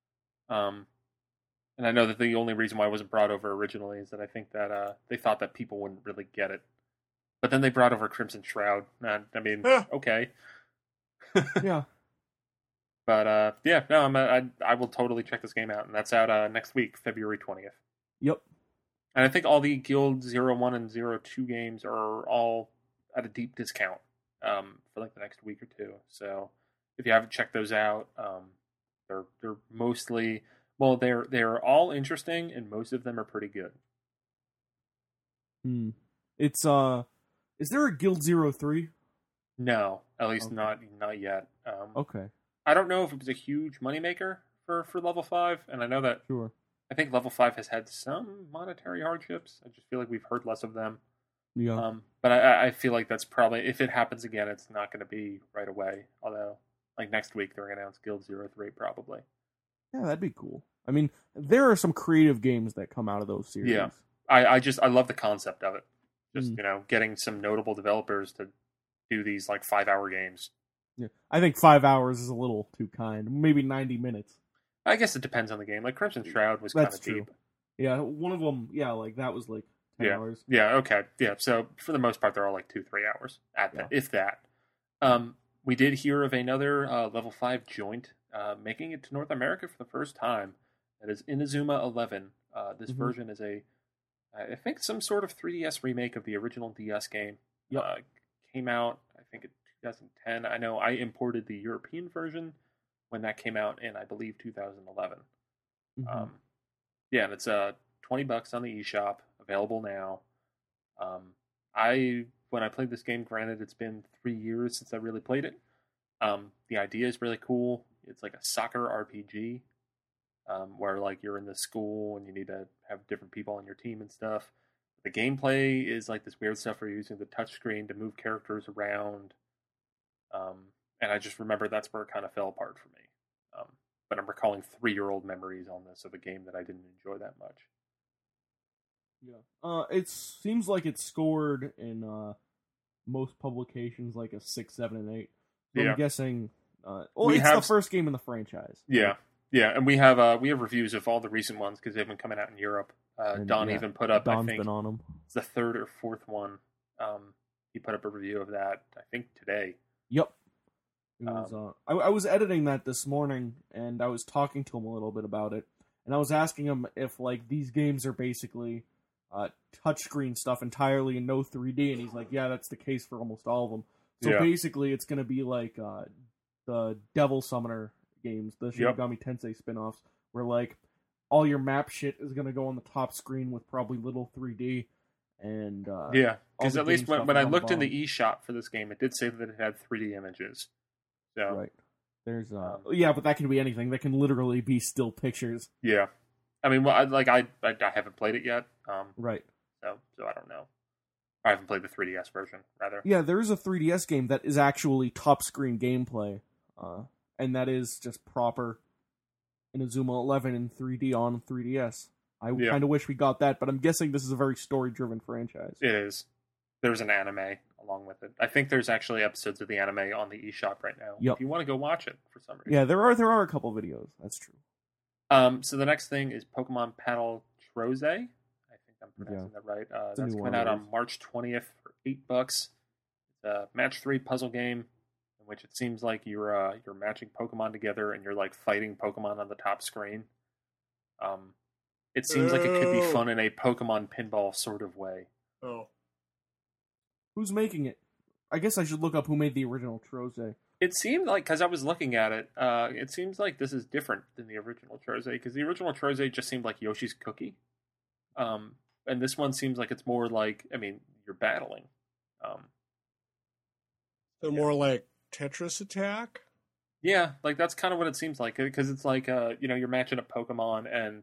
And I know that the only reason why it wasn't brought over originally is that I think that they thought that people wouldn't really get it. But then they brought over Crimson Shroud. I mean, okay. Yeah. But yeah, no, I will totally check this game out, and that's out next week, February 20th. Yep. And I think all the Guild 01 and 02 games are all at a deep discount for like the next week or two. So if you haven't checked those out, they're mostly, well, they're all interesting, and most of them are pretty good. It's is there a Guild 03? No, at least not yet. Okay. I don't know if it was a huge moneymaker for Level 5, and I know that Sure. I think Level 5 has had some monetary hardships. I just feel like we've heard less of them. Yeah. But I feel like that's probably, if it happens again, it's not going to be right away. Although, like next week, they're going to announce Guild 03 probably. Yeah, that'd be cool. I mean, there are some creative games that come out of those series. Yeah. I love the concept of it. Just, getting some notable developers to do these like 5-hour games. Yeah. I think 5 hours is a little too kind. Maybe 90 minutes. I guess it depends on the game. Like Crimson Shroud was kind of deep. Yeah, one of them, like that was like 10 hours. Yeah, okay. Yeah, so for the most part, they're all like 2-3 hours, if that. We did hear of another Level 5 joint making it to North America for the first time. That is Inazuma 11. This version is I think some sort of 3DS remake of the original DS game. Yep. Came out, I think, in 2010. I know I imported the European version when that came out in, I believe, 2011. And it's $20 on the eShop, available now. When I played this game, granted, it's been 3 years since I really played it. The idea is really cool. It's like a soccer RPG, where like you're in the school and you need to have different people on your team and stuff. The gameplay is like this weird stuff where you're using the touchscreen to move characters around. And I just remember that's where it kind of fell apart for me. But I'm recalling 3-year-old memories on this of a game that I didn't enjoy that much. Yeah. It seems like it's scored in most publications like a 6, 7, and 8. So I'm guessing. It's the first game in the franchise. Yeah, yeah, and we have reviews of all the recent ones because they've been coming out in Europe. Don even put up. Don's I think been on them. It's the 3rd or 4th one. He put up a review of that. I think today. Yep. It was, I was editing that this morning, and I was talking to him a little bit about it, and I was asking him if like these games are basically touchscreen stuff entirely and no 3D, and he's like, yeah, that's the case for almost all of them. So basically, it's going to be like the Devil Summoner games, the Shin Megami Tensei spin-offs, where like all your map shit is going to go on the top screen with probably little 3D. And because at least when I looked in the eShop for this game, it did say that it had 3D images. So. Right. There's but that can be anything. That can literally be still pictures. Yeah. I mean, well, I haven't played it yet. Right. So I don't know. I haven't played the 3DS version, rather. Yeah, there is a 3DS game that is actually top screen gameplay, and that is just proper Inazuma 11 in 3D on 3DS. I kind of wish we got that, but I'm guessing this is a very story-driven franchise. It is. There's an anime along with it. I think there's actually episodes of the anime on the eShop right now. Yep. If you want to go watch it for some reason. Yeah, there are a couple videos. That's true. So the next thing is Pokemon Battle Troze. I think I'm pronouncing that right. That's coming out on March 20th for $8. It's a match 3 puzzle game in which it seems like you're matching Pokemon together and you're like fighting Pokemon on the top screen. It seems like it could be fun in a Pokemon pinball sort of way. Oh. Who's making it? I guess I should look up who made the original Troze. It seemed like, because I was looking at it, it seems like this is different than the original Troze, because the original Troze just seemed like Yoshi's Cookie. And this one seems like it's more like, I mean, you're battling. So more like Tetris Attack? Yeah, like that's kind of what it seems like, because it's like, you're matching up Pokemon, and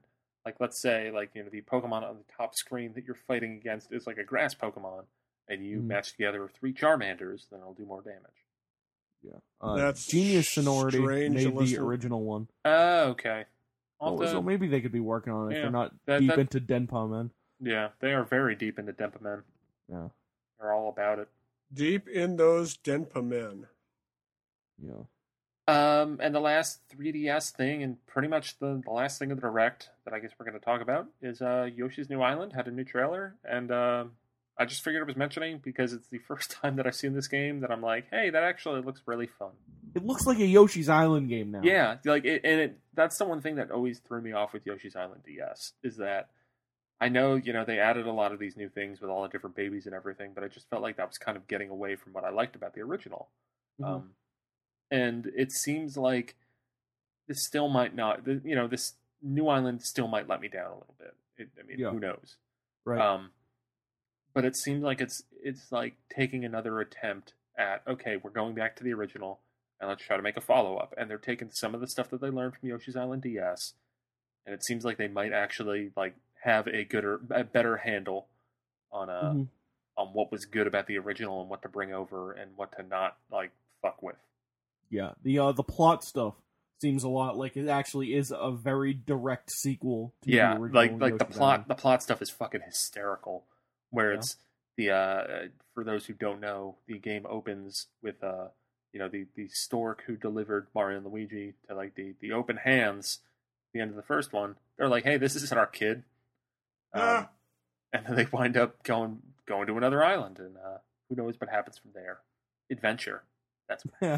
like let's say like the Pokemon on the top screen that you're fighting against is like a grass Pokemon, and you match together 3 Charmanders, then it'll do more damage. Yeah, That's Genius Sonority strange made unless the they're- original one. Oh, okay. So maybe they could be working on it if Yeah, they're not that- deep that- into Denpa Men. Yeah, they are very deep into Denpa. Yeah, They're all about it. Deep in those Denpa men. yeah. And the last 3DS thing, and pretty much the last thing of the Direct that I guess we're going to talk about is Yoshi's New Island had a new trailer, and I just figured it was mentioning because it's the first time that I've seen this game that I'm like, hey, that actually looks really fun. It looks like a Yoshi's Island game now. Yeah, like that's the one thing that always threw me off with Yoshi's Island DS is that I know, they added a lot of these new things with all the different babies and everything, but I just felt like that was kind of getting away from what I liked about the original. Mhm. And it seems like this still might not, this New Island still might let me down a little bit. Who knows? Right. But it seems like it's like taking another attempt at, okay, we're going back to the original, and let's try to make a follow-up. And they're taking some of the stuff that they learned from Yoshi's Island DS, and it seems like they might actually like have a better handle on on what was good about the original and what to bring over and what to not like fuck with. Yeah, the plot stuff seems a lot like it actually is a very direct sequel to the original. like the Yoshi's plot Island. the plot stuff is fucking hysterical. Where it's the for those who don't know, the game opens with the stork who delivered Mario and Luigi to like the open hands at the end of the first one. They're like, hey, this isn't our kid. And then they wind up going to another island, and who knows what happens from there. Adventure. That's Yeah.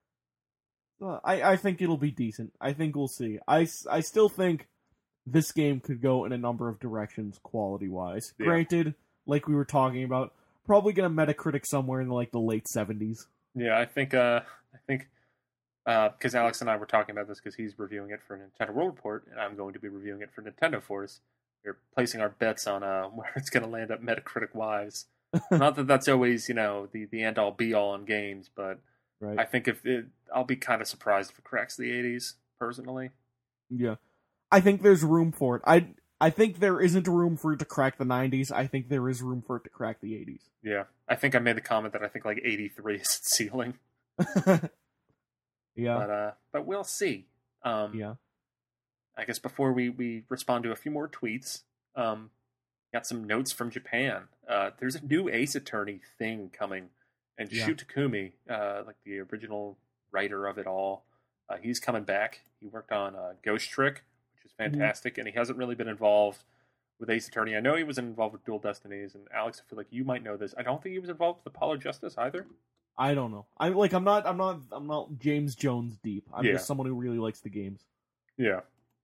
I think it'll be decent. I think we'll see. I still think this game could go in a number of directions quality-wise. Yeah. Granted, like we were talking about, probably going to Metacritic somewhere in like the late 70s. Yeah, I think because Alex and I were talking about this because he's reviewing it for Nintendo World Report, and I'm going to be reviewing it for Nintendo Force. We're placing our bets on where it's going to land up Metacritic-wise. Not that that's always, the end-all, be-all in games, but Right. I think I'll be kind of surprised if it cracks the 80s, personally. Yeah. I think there's room for it. I think there isn't room for it to crack the 90s. I think there is room for it to crack the 80s. Yeah. I think I made the comment that I think like 83 is its ceiling. Yeah. But we'll see. Yeah. I guess before we respond to a few more tweets, got some notes from Japan. There's a new Ace Attorney thing coming, and Yeah. Shu Takumi, like the original writer of it all, he's coming back. He worked on Ghost Trick, which is fantastic, and he hasn't really been involved with Ace Attorney. I know he was involved with Dual Destinies, and Alex, I feel like you might know this. I don't think he was involved with Apollo Justice either. I don't know. I'm not James Jones deep. I'm just someone who really likes the games. Yeah.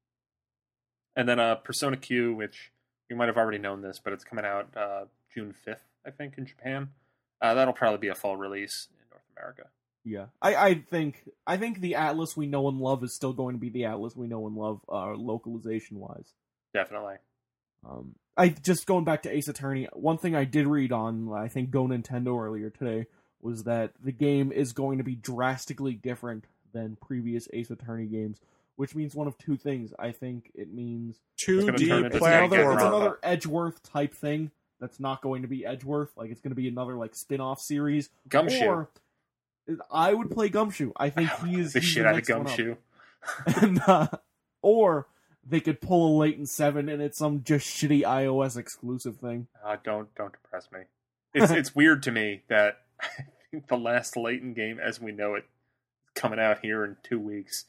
And then Persona Q, which you might have already known this, but it's coming out June 5th, I think, in Japan. That'll probably be a fall release in North America. Yeah, I think the Atlas we know and love is still going to be the Atlas we know and love, localization wise. Definitely. I just going back to Ace Attorney. One thing I did read on, I think, Go Nintendo earlier today was that the game is going to be drastically different than previous Ace Attorney games, which means one of two things. I think it means 2D it's platform. it's another Edgeworth type thing that's not going to be Edgeworth. Like, it's going to be another like spin-off series. Gumshoe. Or I would play Gumshoe. I think he is the he's shit the out of next one up. Gumshoe. And, or they could pull a Layton 7 and it's some just shitty iOS exclusive thing. Don't depress me. It's weird to me that I think the last Layton game, as we know it, is coming out here in 2 weeks.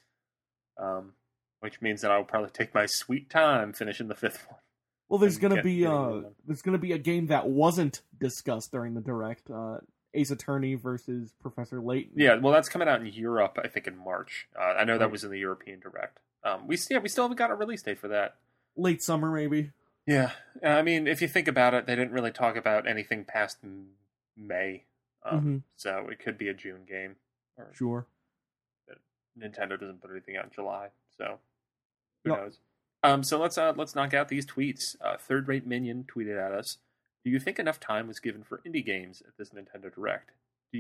Which means that I'll probably take my sweet time finishing the 5th one. Well, there's And gonna be getting a game that wasn't discussed during the direct. Ace Attorney versus Professor Layton. Yeah, well, that's coming out in Europe, I think, in March. I know that Right. was in the European Direct. We still haven't got a release date for that. Late summer, maybe. Yeah, I mean, if you think about it, they didn't really talk about anything past May, so it could be a June game. Or Sure. Nintendo doesn't put anything out in July, so who Yep. knows? So let's knock out these tweets. Third Rate Minion tweeted at us: do you think enough time was given for indie games at this Nintendo Direct? Do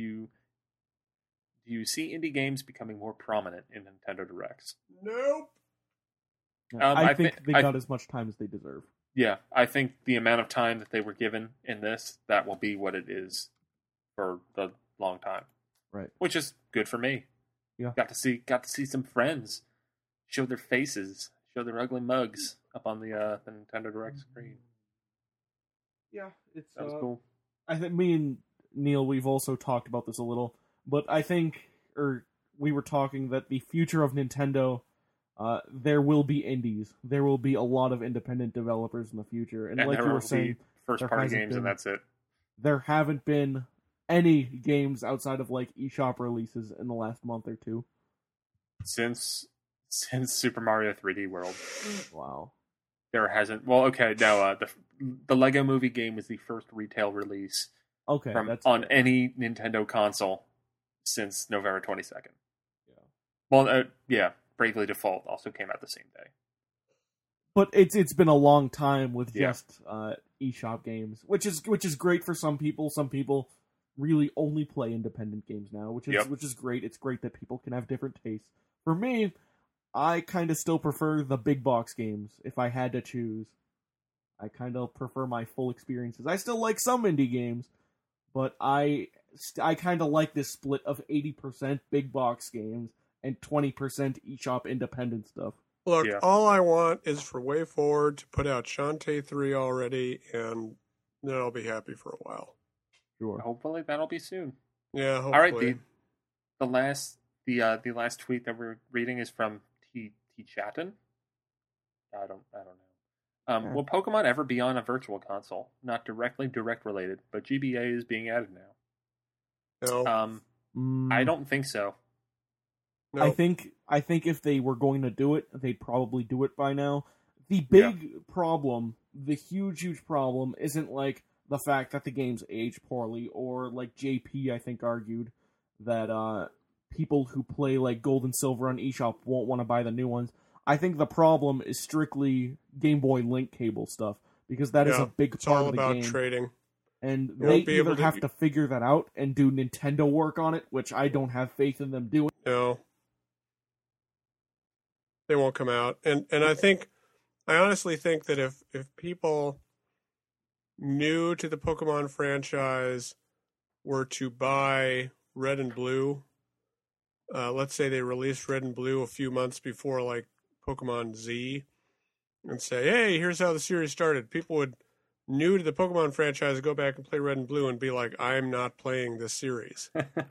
you see indie games becoming more prominent in Nintendo Directs? Nope. I think they got as much time as they deserve. Yeah, I think the amount of time that they were given in this, that will be what it is for the long time. Right. Which is good for me. Yeah. Got to see some friends show their faces, show their ugly mugs up on the Nintendo Direct screen. Yeah, that was cool. I think me and Neil, we've also talked about this a little, but I think, we were talking that the future of Nintendo, there will be indies. There will be a lot of independent developers in the future, and like you were saying, first-party games, and that's it. There haven't been any games outside of like eShop releases in the last month or two since Super Mario 3D World. Wow. There hasn't. Well, okay, now the Lego Movie game was the first retail release. Okay, on any Nintendo console since November 22nd. Yeah. Well, Bravely Default also came out the same day. But it's been a long time with just eShop games, which is great for some people. Some people really only play independent games now, which is great. It's great that people can have different tastes. For me, I kind of still prefer the big box games if I had to choose. I kind of prefer my full experiences. I still like some indie games, but I kind of like this split of 80% big box games and 20% eShop independent stuff. Look, all I want is for WayForward to put out Shantae 3 already, and then I'll be happy for a while. Sure. Hopefully that'll be soon. Yeah, hopefully. All right, the last tweet that we're reading is from T Chatton. I don't know. Will Pokemon ever be on a virtual console? Not directly direct related, but GBA is being added now. No. I don't think so. No. I think if they were going to do it, they'd probably do it by now. The big problem, the huge problem, isn't like the fact that the games age poorly, or like JP, I think, argued that people who play like Gold and Silver on eShop won't want to buy the new ones. I think the problem is strictly Game Boy Link cable stuff, because that is a big part of the game. It's all about trading. And they either have to figure that out and do Nintendo work on it, which I don't have faith in them doing. No. They won't come out. And I honestly think that if people new to the Pokemon franchise were to buy Red and Blue, let's say they released Red and Blue a few months before like Pokemon Z, and say, hey, here's how the series started, people would, new to the Pokemon franchise, go back and play Red and Blue and be like, I'm not playing this series.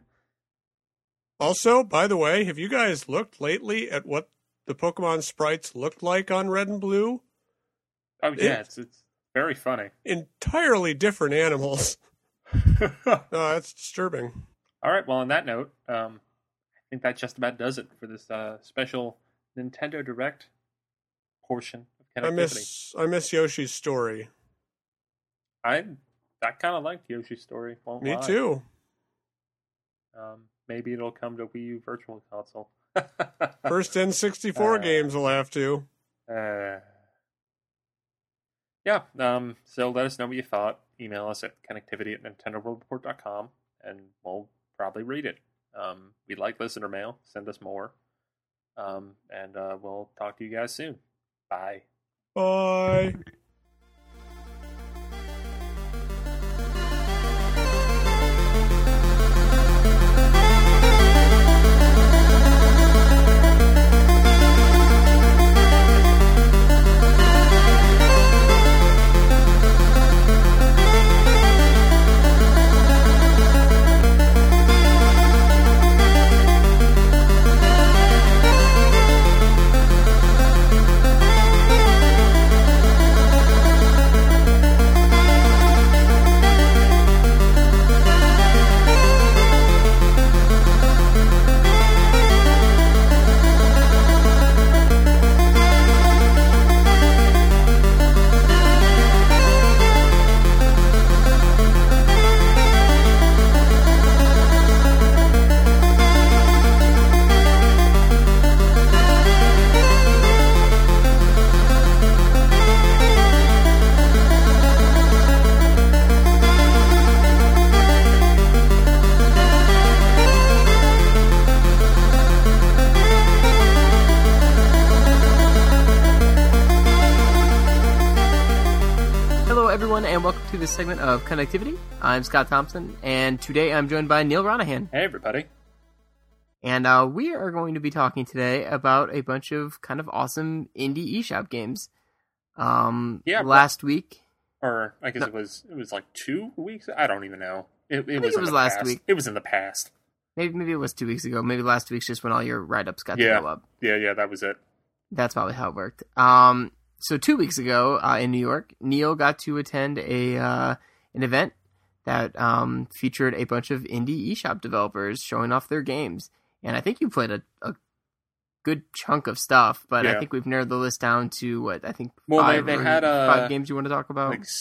Also, by the way, have you guys looked lately at what the Pokemon sprites looked like on Red and Blue? Oh, yeah, it's very funny. Entirely different animals. That's disturbing. All right, well, on that note, I think that just about does it for this special Nintendo Direct portion of Connectivity. I miss Yoshi's story. I kind of liked Yoshi's story. Me too. Maybe it'll come to Wii U Virtual Console. First N64 games will have to. So let us know what you thought. Email us at connectivity@nintendoworldreport.com, and we'll probably read it. We like listener mail. Send us more. And we'll talk to you guys soon. Bye. Bye. everyone, and welcome to this segment of Connectivity. I'm Scott Thompson, and today I'm joined by Neil Ronahan. Hey, everybody. And we are going to be talking today about a bunch of kind of awesome indie eShop games. Last week... Or, I guess it was like 2 weeks? I don't even know. It was last week. It was in the past. Maybe it was 2 weeks ago. Maybe last week's just when all your write-ups got to go up. Yeah, that was it. That's probably how it worked. So 2 weeks ago in New York, Neil got to attend an event that featured a bunch of indie eShop developers showing off their games. And I think you played a good chunk of stuff, but I think we've narrowed the list down to what I think five games you want to talk about. Like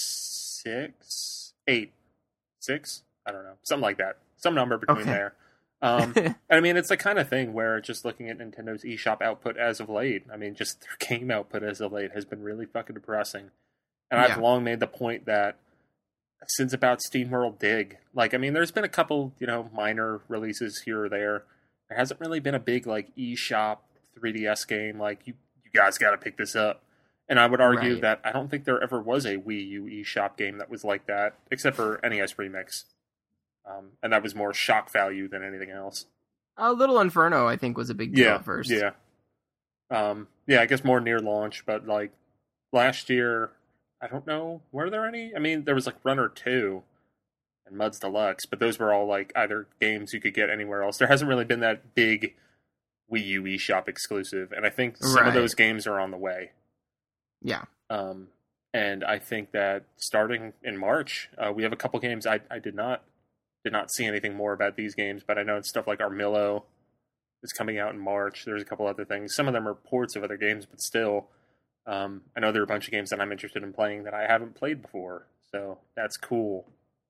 6, 8, 6? I don't know. Something like that. Some number between there. I mean, it's the kind of thing where just looking at Nintendo's eShop output as of late, I mean, just their game output as of late has been really fucking depressing. And I've long made the point that since about SteamWorld Dig, like, I mean, there's been a couple, minor releases here or there. There hasn't really been a big, like, eShop 3DS game, like, you guys got to pick this up. And I would argue that I don't think there ever was a Wii U eShop game that was like that, except for NES Remix. And that was more shock value than anything else. A Little Inferno, I think, was a big deal at first. Yeah. I guess more near launch, but, like, last year, I don't know, were there any? I mean, there was, like, Runner 2 and Muds Deluxe, but those were all, like, either games you could get anywhere else. There hasn't really been that big Wii U eShop exclusive, and I think some of those games are on the way. Yeah. And I think that starting in March, we have a couple games. I did not see anything more about these games, but I know it's stuff like Armillo is coming out in March. There's a couple other things. Some of them are ports of other games, but still, I know there are a bunch of games that I'm interested in playing that I haven't played before, so that's cool.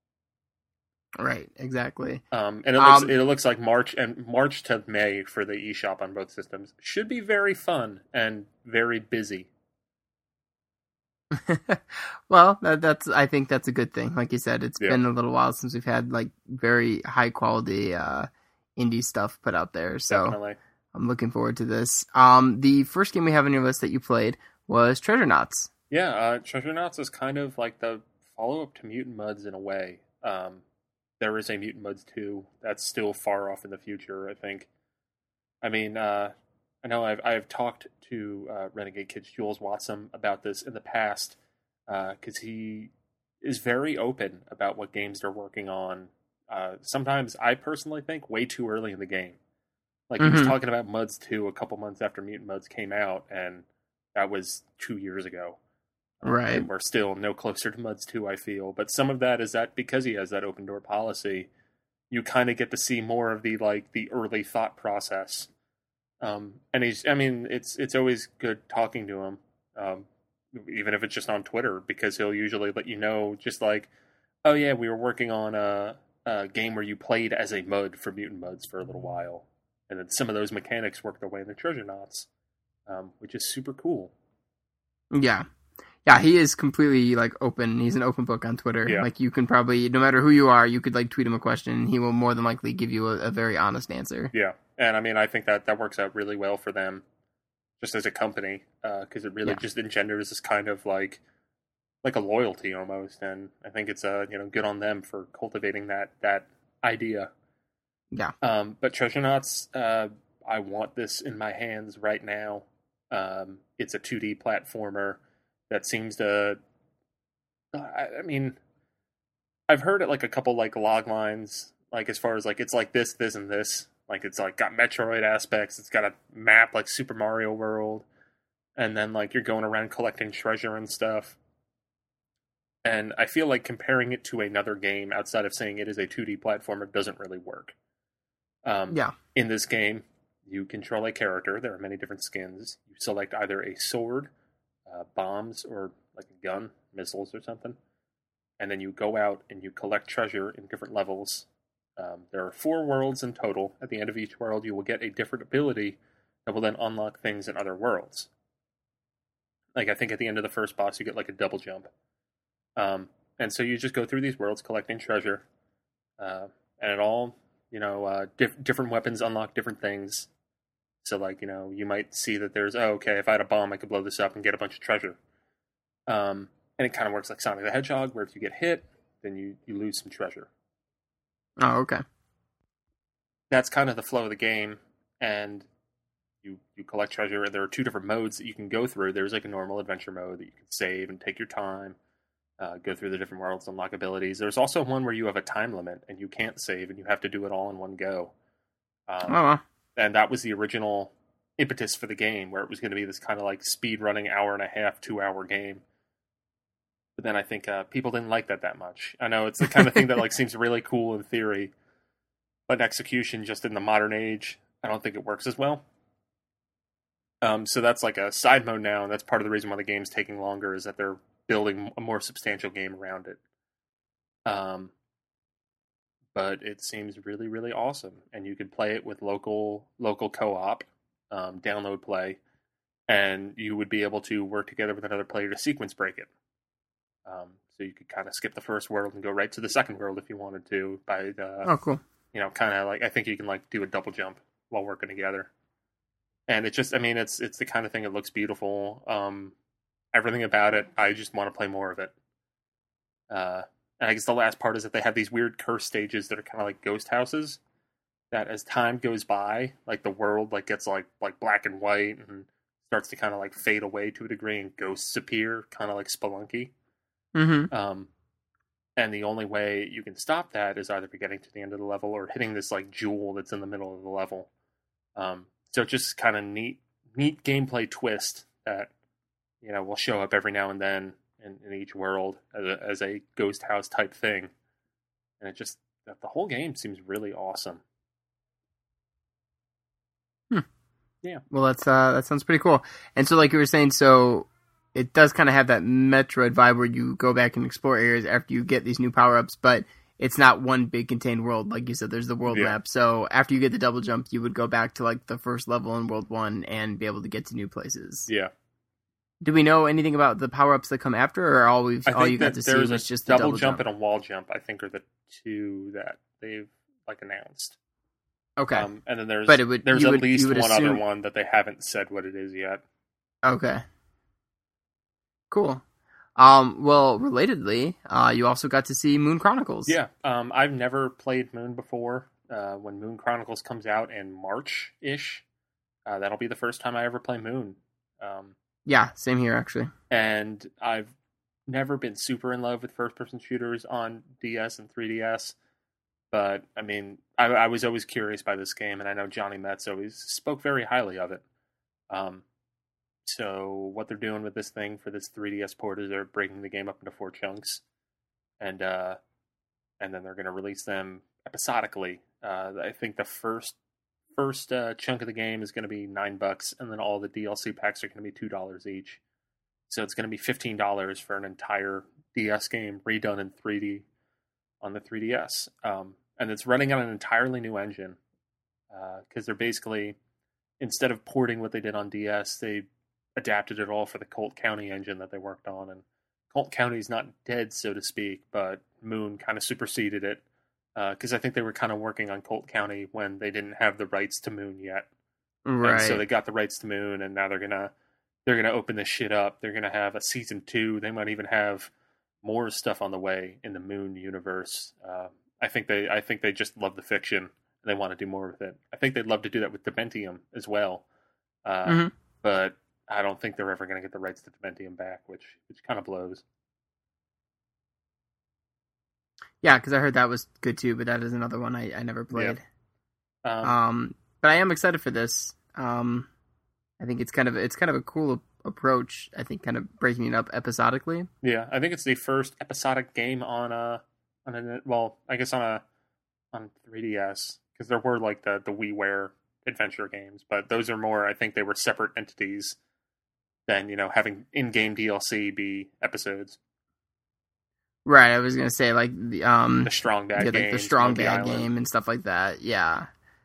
Right, exactly. And it looks like March to May for the eShop on both systems should be very fun and very busy. Well, I think that's a good thing. Like you said, it's been a little while since we've had like very high quality indie stuff put out there. So definitely. I'm looking forward to this. The first game we have on your list that you played was Treasure Knots. Yeah, Treasure Knots is kind of like the follow-up to Mutant Mudds in a way. There is a Mutant Mudds 2 that's still far off in the future, I think. I mean, I know I've talked to Renegade Kids Jules Watson about this in the past, because he is very open about what games they're working on. Sometimes I personally think way too early in the game. Like, he was talking about Mudds 2 a couple months after Mutant Mudds came out, and that was 2 years ago. Right. And we're still no closer to Mudds 2, I feel. But some of that is that because he has that open door policy, you kind of get to see more of the early thought process. And it's always good talking to him, even if it's just on Twitter, because he'll usually let you know, just like, oh yeah, we were working on a game where you played as a Mud for Mutant Mudds for a little while. And then some of those mechanics work their way into Treasure Knots, which is super cool. Yeah. Yeah, he is completely, like, open. He's an open book on Twitter. Yeah. Like, you can probably, no matter who you are, you could, like, tweet him a question, and he will more than likely give you a very honest answer. Yeah, and I mean, I think that works out really well for them, just as a company, because it really just engenders this kind of, like a loyalty almost, and I think it's, good on them for cultivating that idea. Yeah. But Treasure Knots, I want this in my hands right now. It's a 2D platformer that seems to, I mean, I've heard it like a couple like log lines, like as far as like it's like this, and this. Like it's like got Metroid aspects. It's got a map like Super Mario World, and then like you're going around collecting treasure and stuff. And I feel like comparing it to another game outside of saying it is a 2D platformer doesn't really work. In this game, you control a character. There are many different skins. You select either a sword, bombs, or like a gun, missiles or something. And then you go out and you collect treasure in different levels. There are 4 worlds in total. At the end of each world, you will get a different ability that will then unlock things in other worlds. Like, I think at the end of the first boss, you get like a double jump. And so you just go through these worlds collecting treasure. And it all, different weapons unlock different things. So, like, you might see that there's, if I had a bomb, I could blow this up and get a bunch of treasure. And And it kind of works like Sonic the Hedgehog, where if you get hit, then you lose some treasure. Oh, okay. That's kind of the flow of the game, and you collect treasure. There are 2 different modes that you can go through. There's like a normal adventure mode that you can save and take your time, go through the different worlds, unlock abilities. There's also one where you have a time limit, and you can't save, and you have to do it all in one go. And that was the original impetus for the game, where it was going to be this kind of like speed running hour and a half, 2-hour game. But then I think people didn't like that much. I know it's the kind of thing that like seems really cool in theory, but in execution, just in the modern age, I don't think it works as well. So that's like a side mode now, and that's part of the reason why the game's taking longer, is that they're building a more substantial game around it. But it seems really, really awesome, and you can play it with local co-op, download play, and you would be able to work together with another player to sequence break it. So you could kind of skip the first world and go right to the second world if you wanted to. Cool. Kind of like, I think you can like do a double jump while working together. And it's just, I mean, it's the kind of thing that looks beautiful. Everything about it, I just want to play more of it. And I guess the last part is that they have these weird curse stages that are kind of like ghost houses. That as time goes by, like the world like gets like black and white and starts to kind of like fade away to a degree, and ghosts appear, kind of like Spelunky. Mm-hmm. And the only way you can stop that is either getting to the end of the level or hitting this like jewel that's in the middle of the level. So it's just kind of neat gameplay twist that, will show up every now and then in each world as a ghost house type thing. And it just, the whole game seems really awesome. Yeah. Well, that sounds pretty cool. And so, like you were saying, so it does kind of have that Metroid vibe where you go back and explore areas after you get these new power-ups, but it's not one big contained world. Like you said, there's the world map. So after you get the double jump, you would go back to like the first level in World 1 and be able to get to new places. Yeah. Do we know anything about the power-ups that come after, or all you got to see was just the double jump and a wall jump, I think, are the 2 that they've like announced. Okay. And then there's at least one other one that they haven't said what it is yet. Okay. Cool. Well, relatedly, you also got to see Moon Chronicles. Yeah. I've never played Moon before. When Moon Chronicles comes out in March-ish, that'll be the first time I ever play Moon. Yeah, same here, actually. And I've never been super in love with first-person shooters on DS and 3DS. But, I mean, I was always curious by this game, and I know Johnny Metz always spoke very highly of it. So what they're doing with this thing for this 3DS port is they're breaking the game up into 4 chunks. And then they're going to release them episodically. I think the first chunk of the game is going to be $9, and then all the DLC packs are going to be $2 each. So it's going to be $15 for an entire DS game redone in 3D on the 3DS. And it's running on an entirely new engine. Because they're basically, instead of porting what they did on DS, they adapted it all for the Colt County engine that they worked on. And Colt County's not dead, so to speak, but Moon kind of superseded it. Because I think they were kind of working on Colt County when they didn't have the rights to Moon yet. Right. And so they got the rights to Moon, and now they're gonna open this shit up. They're gonna have a season 2. They might even have more stuff on the way in the Moon universe. I think they just love the fiction and they want to do more with it. I think they'd love to do that with Dementium as well. But I don't think they're ever going to get the rights to Dementium back, which kind of blows. Yeah, because I heard that was good too, but that is another one I never played. Yeah. But I am excited for this. I think it's kind of a cool approach. I think kind of breaking it up episodically. Yeah, I think it's the first episodic game on 3DS, because there were like the WiiWare adventure games, but those are more, I think they were separate entities than, having in-game DLC be episodes. Right, I was gonna say like the Strong Bad game, like the Strong Bad game and stuff like that. Yeah.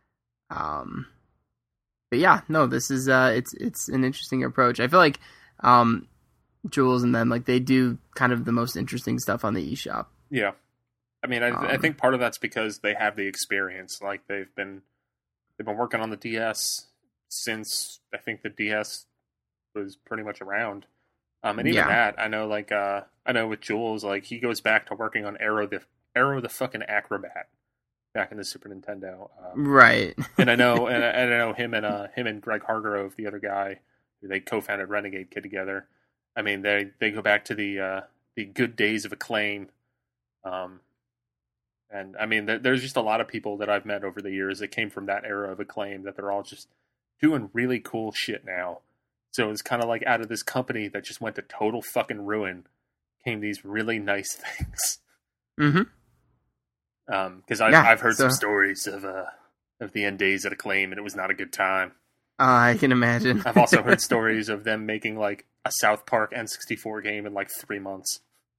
But yeah, no, this is it's an interesting approach. I feel like Jules and them, like, they do kind of the most interesting stuff on the eShop. Yeah. I mean, I think part of that's because they have the experience. Like, they've been working on the DS since I think the DS was pretty much around. And even that, I know, like, I know with Jules, like, he goes back to working on Arrow the fucking Acrobat back in the Super Nintendo. Right. And I know, and I know him and Greg Hargrove, the other guy, who they co-founded Renegade Kid together. I mean, they go back to the good days of Acclaim. And I mean, there's just a lot of people that I've met over the years that came from that era of Acclaim that they're all just doing really cool shit now. So it's kind of like out of this company that just went to total fucking ruin came these really nice things. Mm-hmm. Because I've heard some stories of the end days at Acclaim, and it was not a good time. I can imagine. I've also heard stories of them making like a South Park N64 game in like 3 months.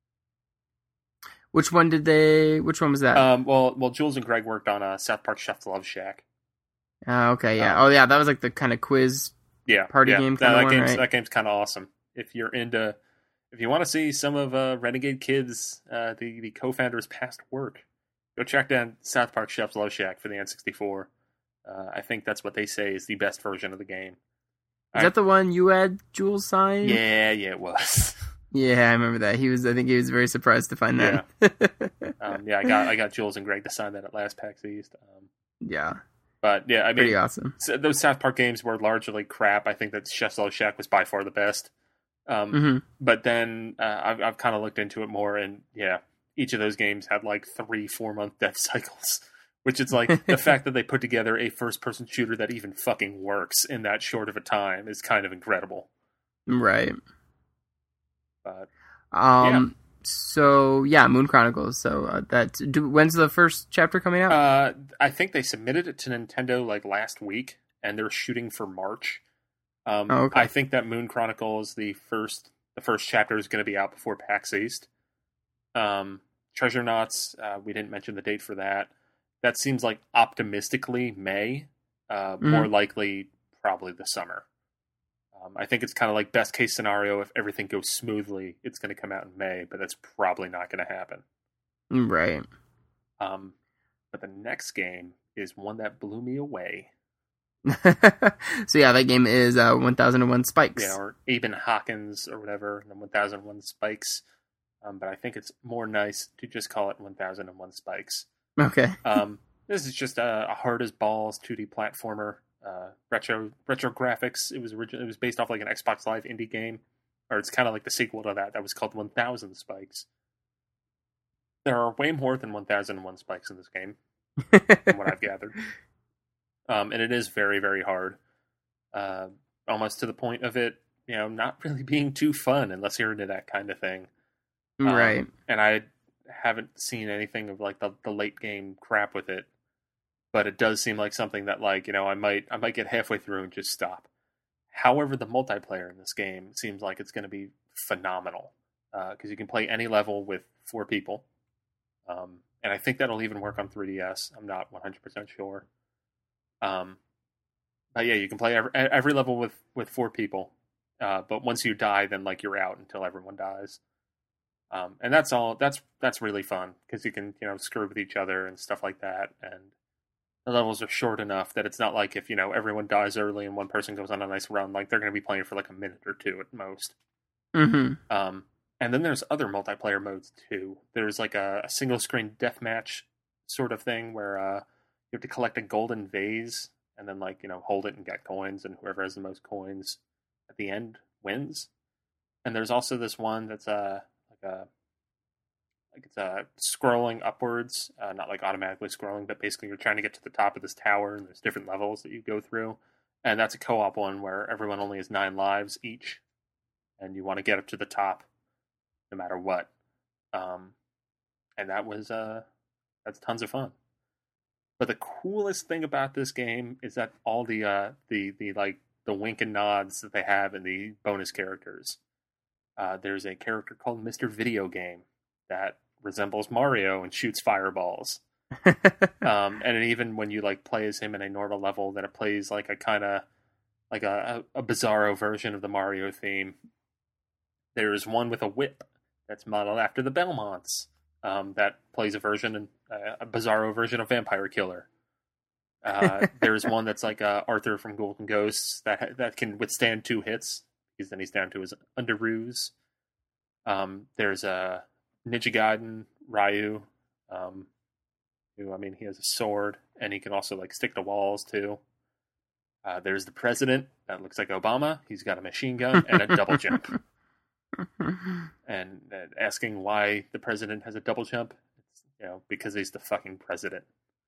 Which one was that? Well, Jules and Greg worked on South Park Chef's Love Shack. Okay, yeah. That was like the kind of quiz party game kind of one, right? That game's kind of awesome. If you want to see some of Renegade Kid's, the co-founder's past work, go check down South Park Chef's Love Shack for the N64. I think that's what they say is the best version of the game. Is that the one you had Jules sign? Yeah, it was. Yeah, I remember that. I think he was very surprised to find that. I got Jules and Greg to sign that at last PAX East. Yeah. But yeah, I mean, pretty awesome. So those South Park games were largely crap. I think that Chef's Love Shack was by far the best. But then I've kind of looked into it more, and yeah, each of those games had like 3-4 month dev cycles, which is like the fact that they put together a first person shooter that even fucking works in that short of a time is kind of incredible. Right. But so yeah, Moon Chronicles. So when's the first chapter coming out? I think they submitted it to Nintendo like last week, and they're shooting for March. Okay. I think that Moon Chronicles, the first chapter is going to be out before PAX East. Treasure Knots, we didn't mention the date for that. That seems like optimistically May, more likely probably the summer. I think it's kind of like best case scenario. If everything goes smoothly, it's going to come out in May, but that's probably not going to happen. Right. But the next game is one that blew me away. So yeah, that game is 1001 Spikes. Yeah, or Aben Hawkins or whatever, and then 1001 Spikes. But I think it's more nice to just call it 1001 Spikes. Okay. This is just a hard as balls 2D platformer. Retro graphics. It was based off like an Xbox Live indie game, or it's kind of like the sequel to that was called 1000 Spikes. There are way more than 1001 Spikes in this game, from what I've gathered. And it is very, very hard, almost to the point of it, not really being too fun unless you're into that kind of thing. Right. And I haven't seen anything of like the late game crap with it. But it does seem like something that, like, I might get halfway through and just stop. However, the multiplayer in this game seems like it's going to be phenomenal because you can play any level with 4 people, and I think that'll even work on 3DS. I'm not 100% sure. But yeah, you can play every level with 4 people. But once you die, then like you're out until everyone dies. And that's all. That's really fun because you can screw with each other and stuff like that, and the levels are short enough that it's not like if, everyone dies early and one person goes on a nice run, like they're going to be playing for like a minute or 2 at most. Mm-hmm. And then there's other multiplayer modes too. There's like a single screen deathmatch sort of thing where you have to collect a golden vase and then like, hold it and get coins, and whoever has the most coins at the end wins. And there's also this one that's it's scrolling upwards, not like automatically scrolling, but basically you're trying to get to the top of this tower, and there's different levels that you go through. And that's a co-op one where everyone only has 9 lives each, and you want to get up to the top no matter what. And that's tons of fun. But the coolest thing about this game is that all the wink and nods that they have in the bonus characters. There's a character called Mr. Video Game that resembles Mario and shoots fireballs. And even when you like play as him in a normal level, then it plays like a kind of like a bizarro version of the Mario theme. There's one with a whip that's modeled after the Belmonts that plays a bizarro version of Vampire Killer. There's one that's like Arthur from Golden Ghosts that can withstand 2 hits then he's down to his underoos. There's a Ninja Gaiden Ryu, who, I mean, he has a sword, and he can also like stick to walls too. There's the president that looks like Obama. He's got a machine gun and a double jump. And asking why the president has a double jump, it's, because he's the fucking president.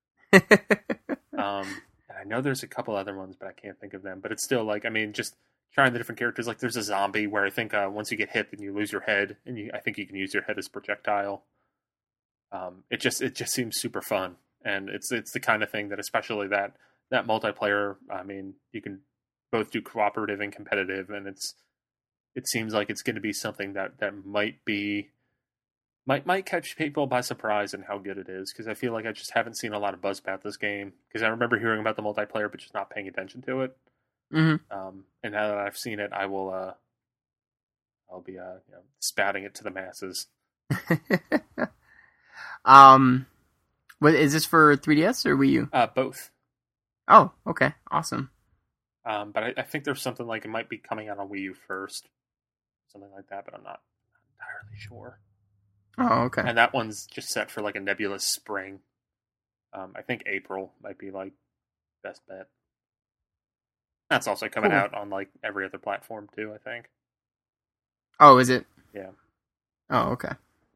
I know there's a couple other ones, but I can't think of them. But it's still like, I mean, just trying the different characters. Like there's a zombie where I think once you get hit, then you lose your head, and I think you can use your head as projectile. It just seems super fun, and it's the kind of thing that, especially that multiplayer. I mean, you can both do cooperative and competitive, and it seems like it's going to be something that might catch people by surprise in how good it is, because I feel like I just haven't seen a lot of buzz about this game, because I remember hearing about the multiplayer but just not paying attention to it. Mm-hmm. And now that I've seen it, I'll be spouting it to the masses. What is this for 3DS or Wii U? Both. Oh, okay, awesome. But I think there's something like it might be coming out on Wii U first, something like that, but I'm not entirely sure. Oh, okay. And that one's just set for like a nebulous spring. I think April might be like best bet. That's also coming out on like every other platform too, I think. Oh, is it? Yeah. Oh, okay.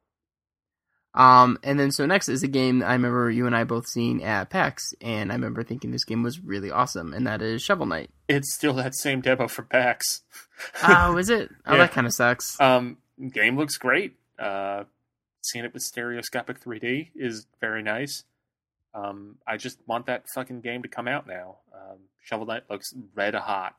And then so next is a game I remember you and I both seen at PAX, and I remember thinking this game was really awesome, and that is Shovel Knight. It's still that same demo from PAX. Oh, is it? Oh, yeah. That kind of sucks. Game looks great. Seeing it with stereoscopic 3D is very nice. I just want that fucking game to come out now. Shovel Knight looks red hot.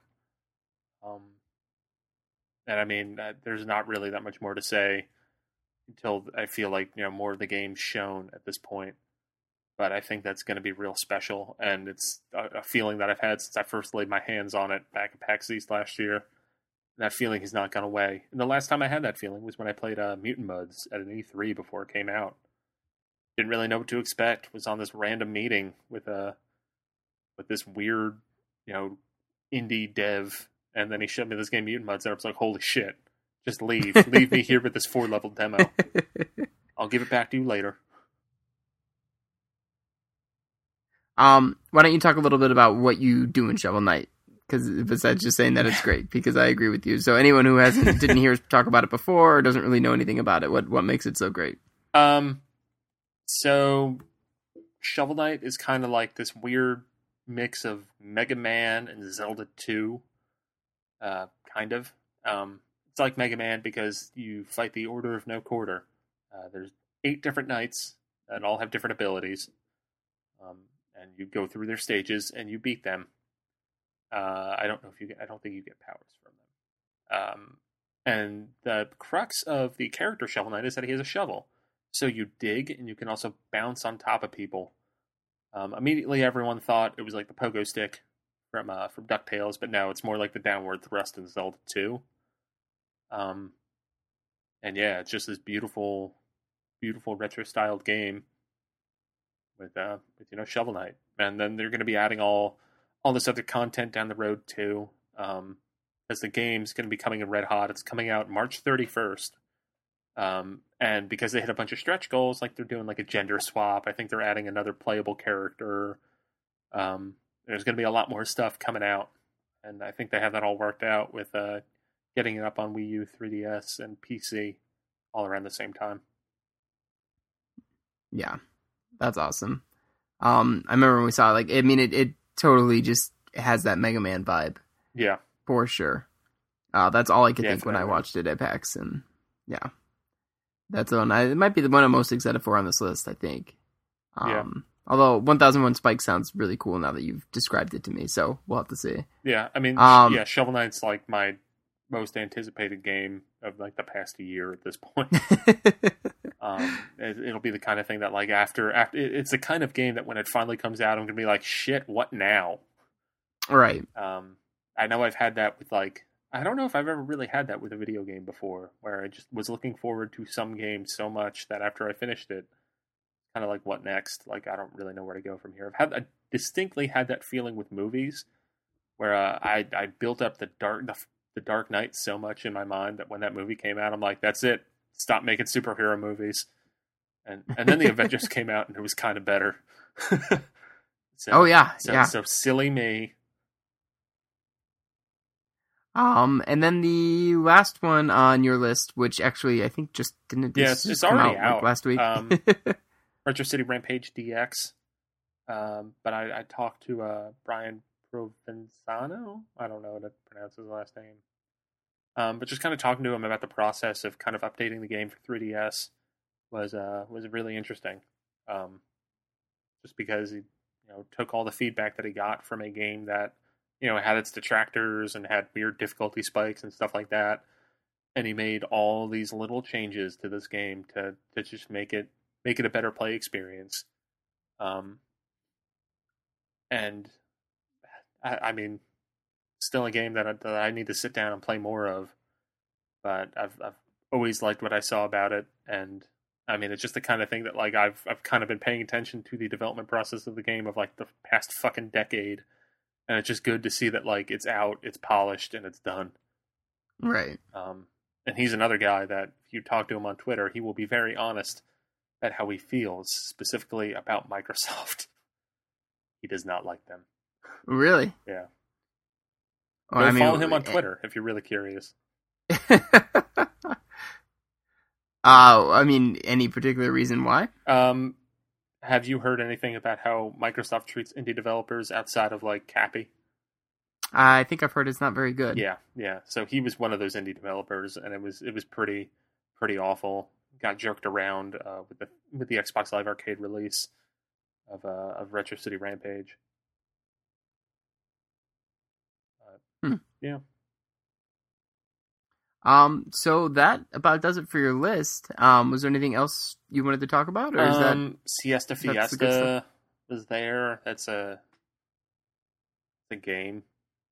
And I mean, there's not really that much more to say until I feel like, more of the game's shown at this point. But I think that's going to be real special, and it's a feeling that I've had since I first laid my hands on it back at PAX East last year. That feeling has not gone away. And the last time I had that feeling was when I played Mutant Mudds at an E3 before it came out. Didn't really know what to expect. Was on this random meeting with this weird, indie dev, and then he showed me this game Mutant Mudds, and I was like, holy shit. Just leave. Leave me here with this 4-level demo. I'll give it back to you later. Why don't you talk a little bit about what you do in Shovel Knight? Because besides just saying that it's great, because I agree with you. So anyone who didn't hear us talk about it before or doesn't really know anything about it, what makes it so great? So Shovel Knight is kind of like this weird mix of Mega Man and Zelda 2. Kind of. It's like Mega Man because you fight the Order of No Quarter. There's 8 different knights that all have different abilities. And you go through their stages and you beat them. I don't think you get powers from them. And the crux of the character Shovel Knight is that he has a shovel. So you dig, and you can also bounce on top of people. Immediately everyone thought it was like the pogo stick from DuckTales, but no, it's more like the downward thrust in Zelda 2. And yeah, it's just this beautiful, beautiful retro-styled game with Shovel Knight. And then they're going to be adding all this other content down the road too, as the game's going to be coming in red hot. It's coming out March 31st. And because they hit a bunch of stretch goals, like they're doing like a gender swap, I think they're adding another playable character. There's going to be a lot more stuff coming out, and I think they have that all worked out with getting it up on Wii U, 3DS, and PC all around the same time. Yeah, that's awesome. I remember when we saw it, it totally just has that Mega Man vibe. Yeah. For sure. That's all I could think when I watched it at PAX, and yeah. That's the one. It might be the one I'm most excited for on this list, I think. Although 1001 Spike sounds really cool now that you've described it to me, so we'll have to see. Yeah, I mean, Shovel Knight's like my most anticipated game of like the past year at this point. It'll be the kind of thing that like after it's the kind of game that when it finally comes out, I'm gonna be like, shit, what now? Right. I know I've had that with like, I don't know if I've ever really had that with a video game before, where I just was looking forward to some game so much that after I finished it, kind of like, what next? Like, I don't really know where to go from here. I distinctly had that feeling with movies, where I built up the The Dark Knight so much in my mind that when that movie came out, I'm like, that's it. Stop making superhero movies. And then the Avengers came out, and it was kind of better. So silly me. And then the last one on your list, which actually I think just didn't. It's already out like last week. Retro City Rampage DX. But I talked to Brian Provenzano. I don't know how to pronounce his last name. But just kind of talking to him about the process of kind of updating the game for 3DS was really interesting. Just because he took all the feedback that he got from a game that had its detractors and had weird difficulty spikes and stuff like that, and he made all these little changes to this game to just make it a better play experience. And I mean, still a game that I need to sit down and play more of, but I've always liked what I saw about it, and I mean, it's just the kind of thing that like I've kind of been paying attention to the development process of the game of like the past fucking decade, and it's just good to see that like it's out, it's polished, and it's done. Right. And he's another guy that if you talk to him on Twitter, he will be very honest at how he feels specifically about Microsoft. He does not like them. Really? Yeah. Well, follow him on Twitter if you're really curious. I mean, any particular reason why? Have you heard anything about how Microsoft treats indie developers outside of like Cappy? I think I've heard it's not very good. Yeah. So he was one of those indie developers, and it was pretty awful. Got jerked around with the Xbox Live Arcade release of Retro City Rampage. Yeah. So that about does it for your list. Was there anything else you wanted to talk about, or is that Siesta Fiesta is there? That's a game.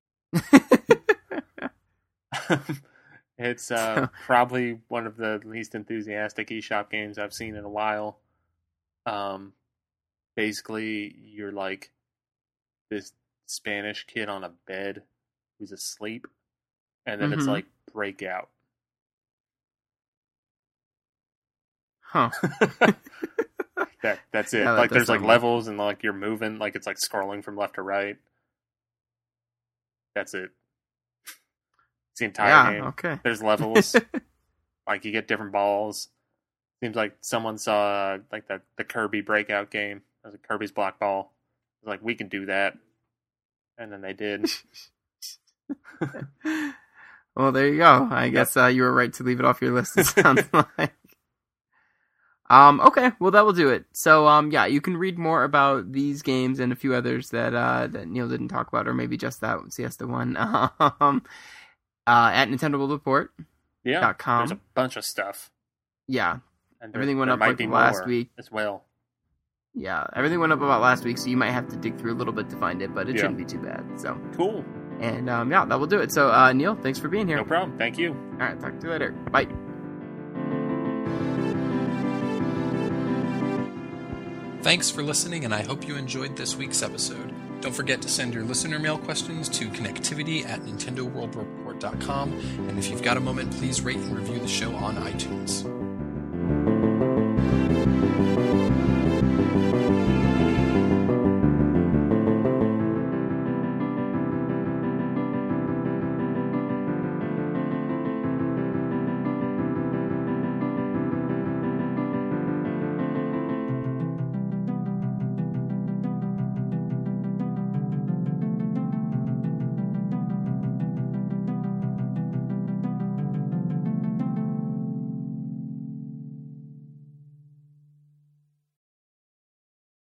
It's probably one of the least enthusiastic eShop games I've seen in a while. Basically, you're like this Spanish kid on a bed who's asleep, and then it's like Breakout. Huh. That's it. Yeah, like there's like levels and like you're moving, like it's like scrolling from left to right. That's it. It's the entire game. Okay. There's levels. Like you get different balls. Seems like someone saw like the Kirby Breakout game. It was Kirby's Block Ball. It was like, we can do that. And then they did. Well, there you go. I guess you were right to leave it off your list, it sounds like. Okay, well that will do it. So you can read more about these games and a few others that Neil didn't talk about, or maybe just that Siesta one. At Nintendo World Report. Yeah. There's a bunch of stuff. Yeah. And everything went up like last week as well. Yeah, everything went up about last week, so you might have to dig through a little bit to find it, but it shouldn't be too bad. So cool. And that will do it. So Neil, thanks for being here. No problem. Thank you. All right, talk to you later. Bye. Thanks for listening, and I hope you enjoyed this week's episode. Don't forget to send your listener mail questions to connectivity@nintendoworldreport.com, and if you've got a moment, please rate and review the show on iTunes.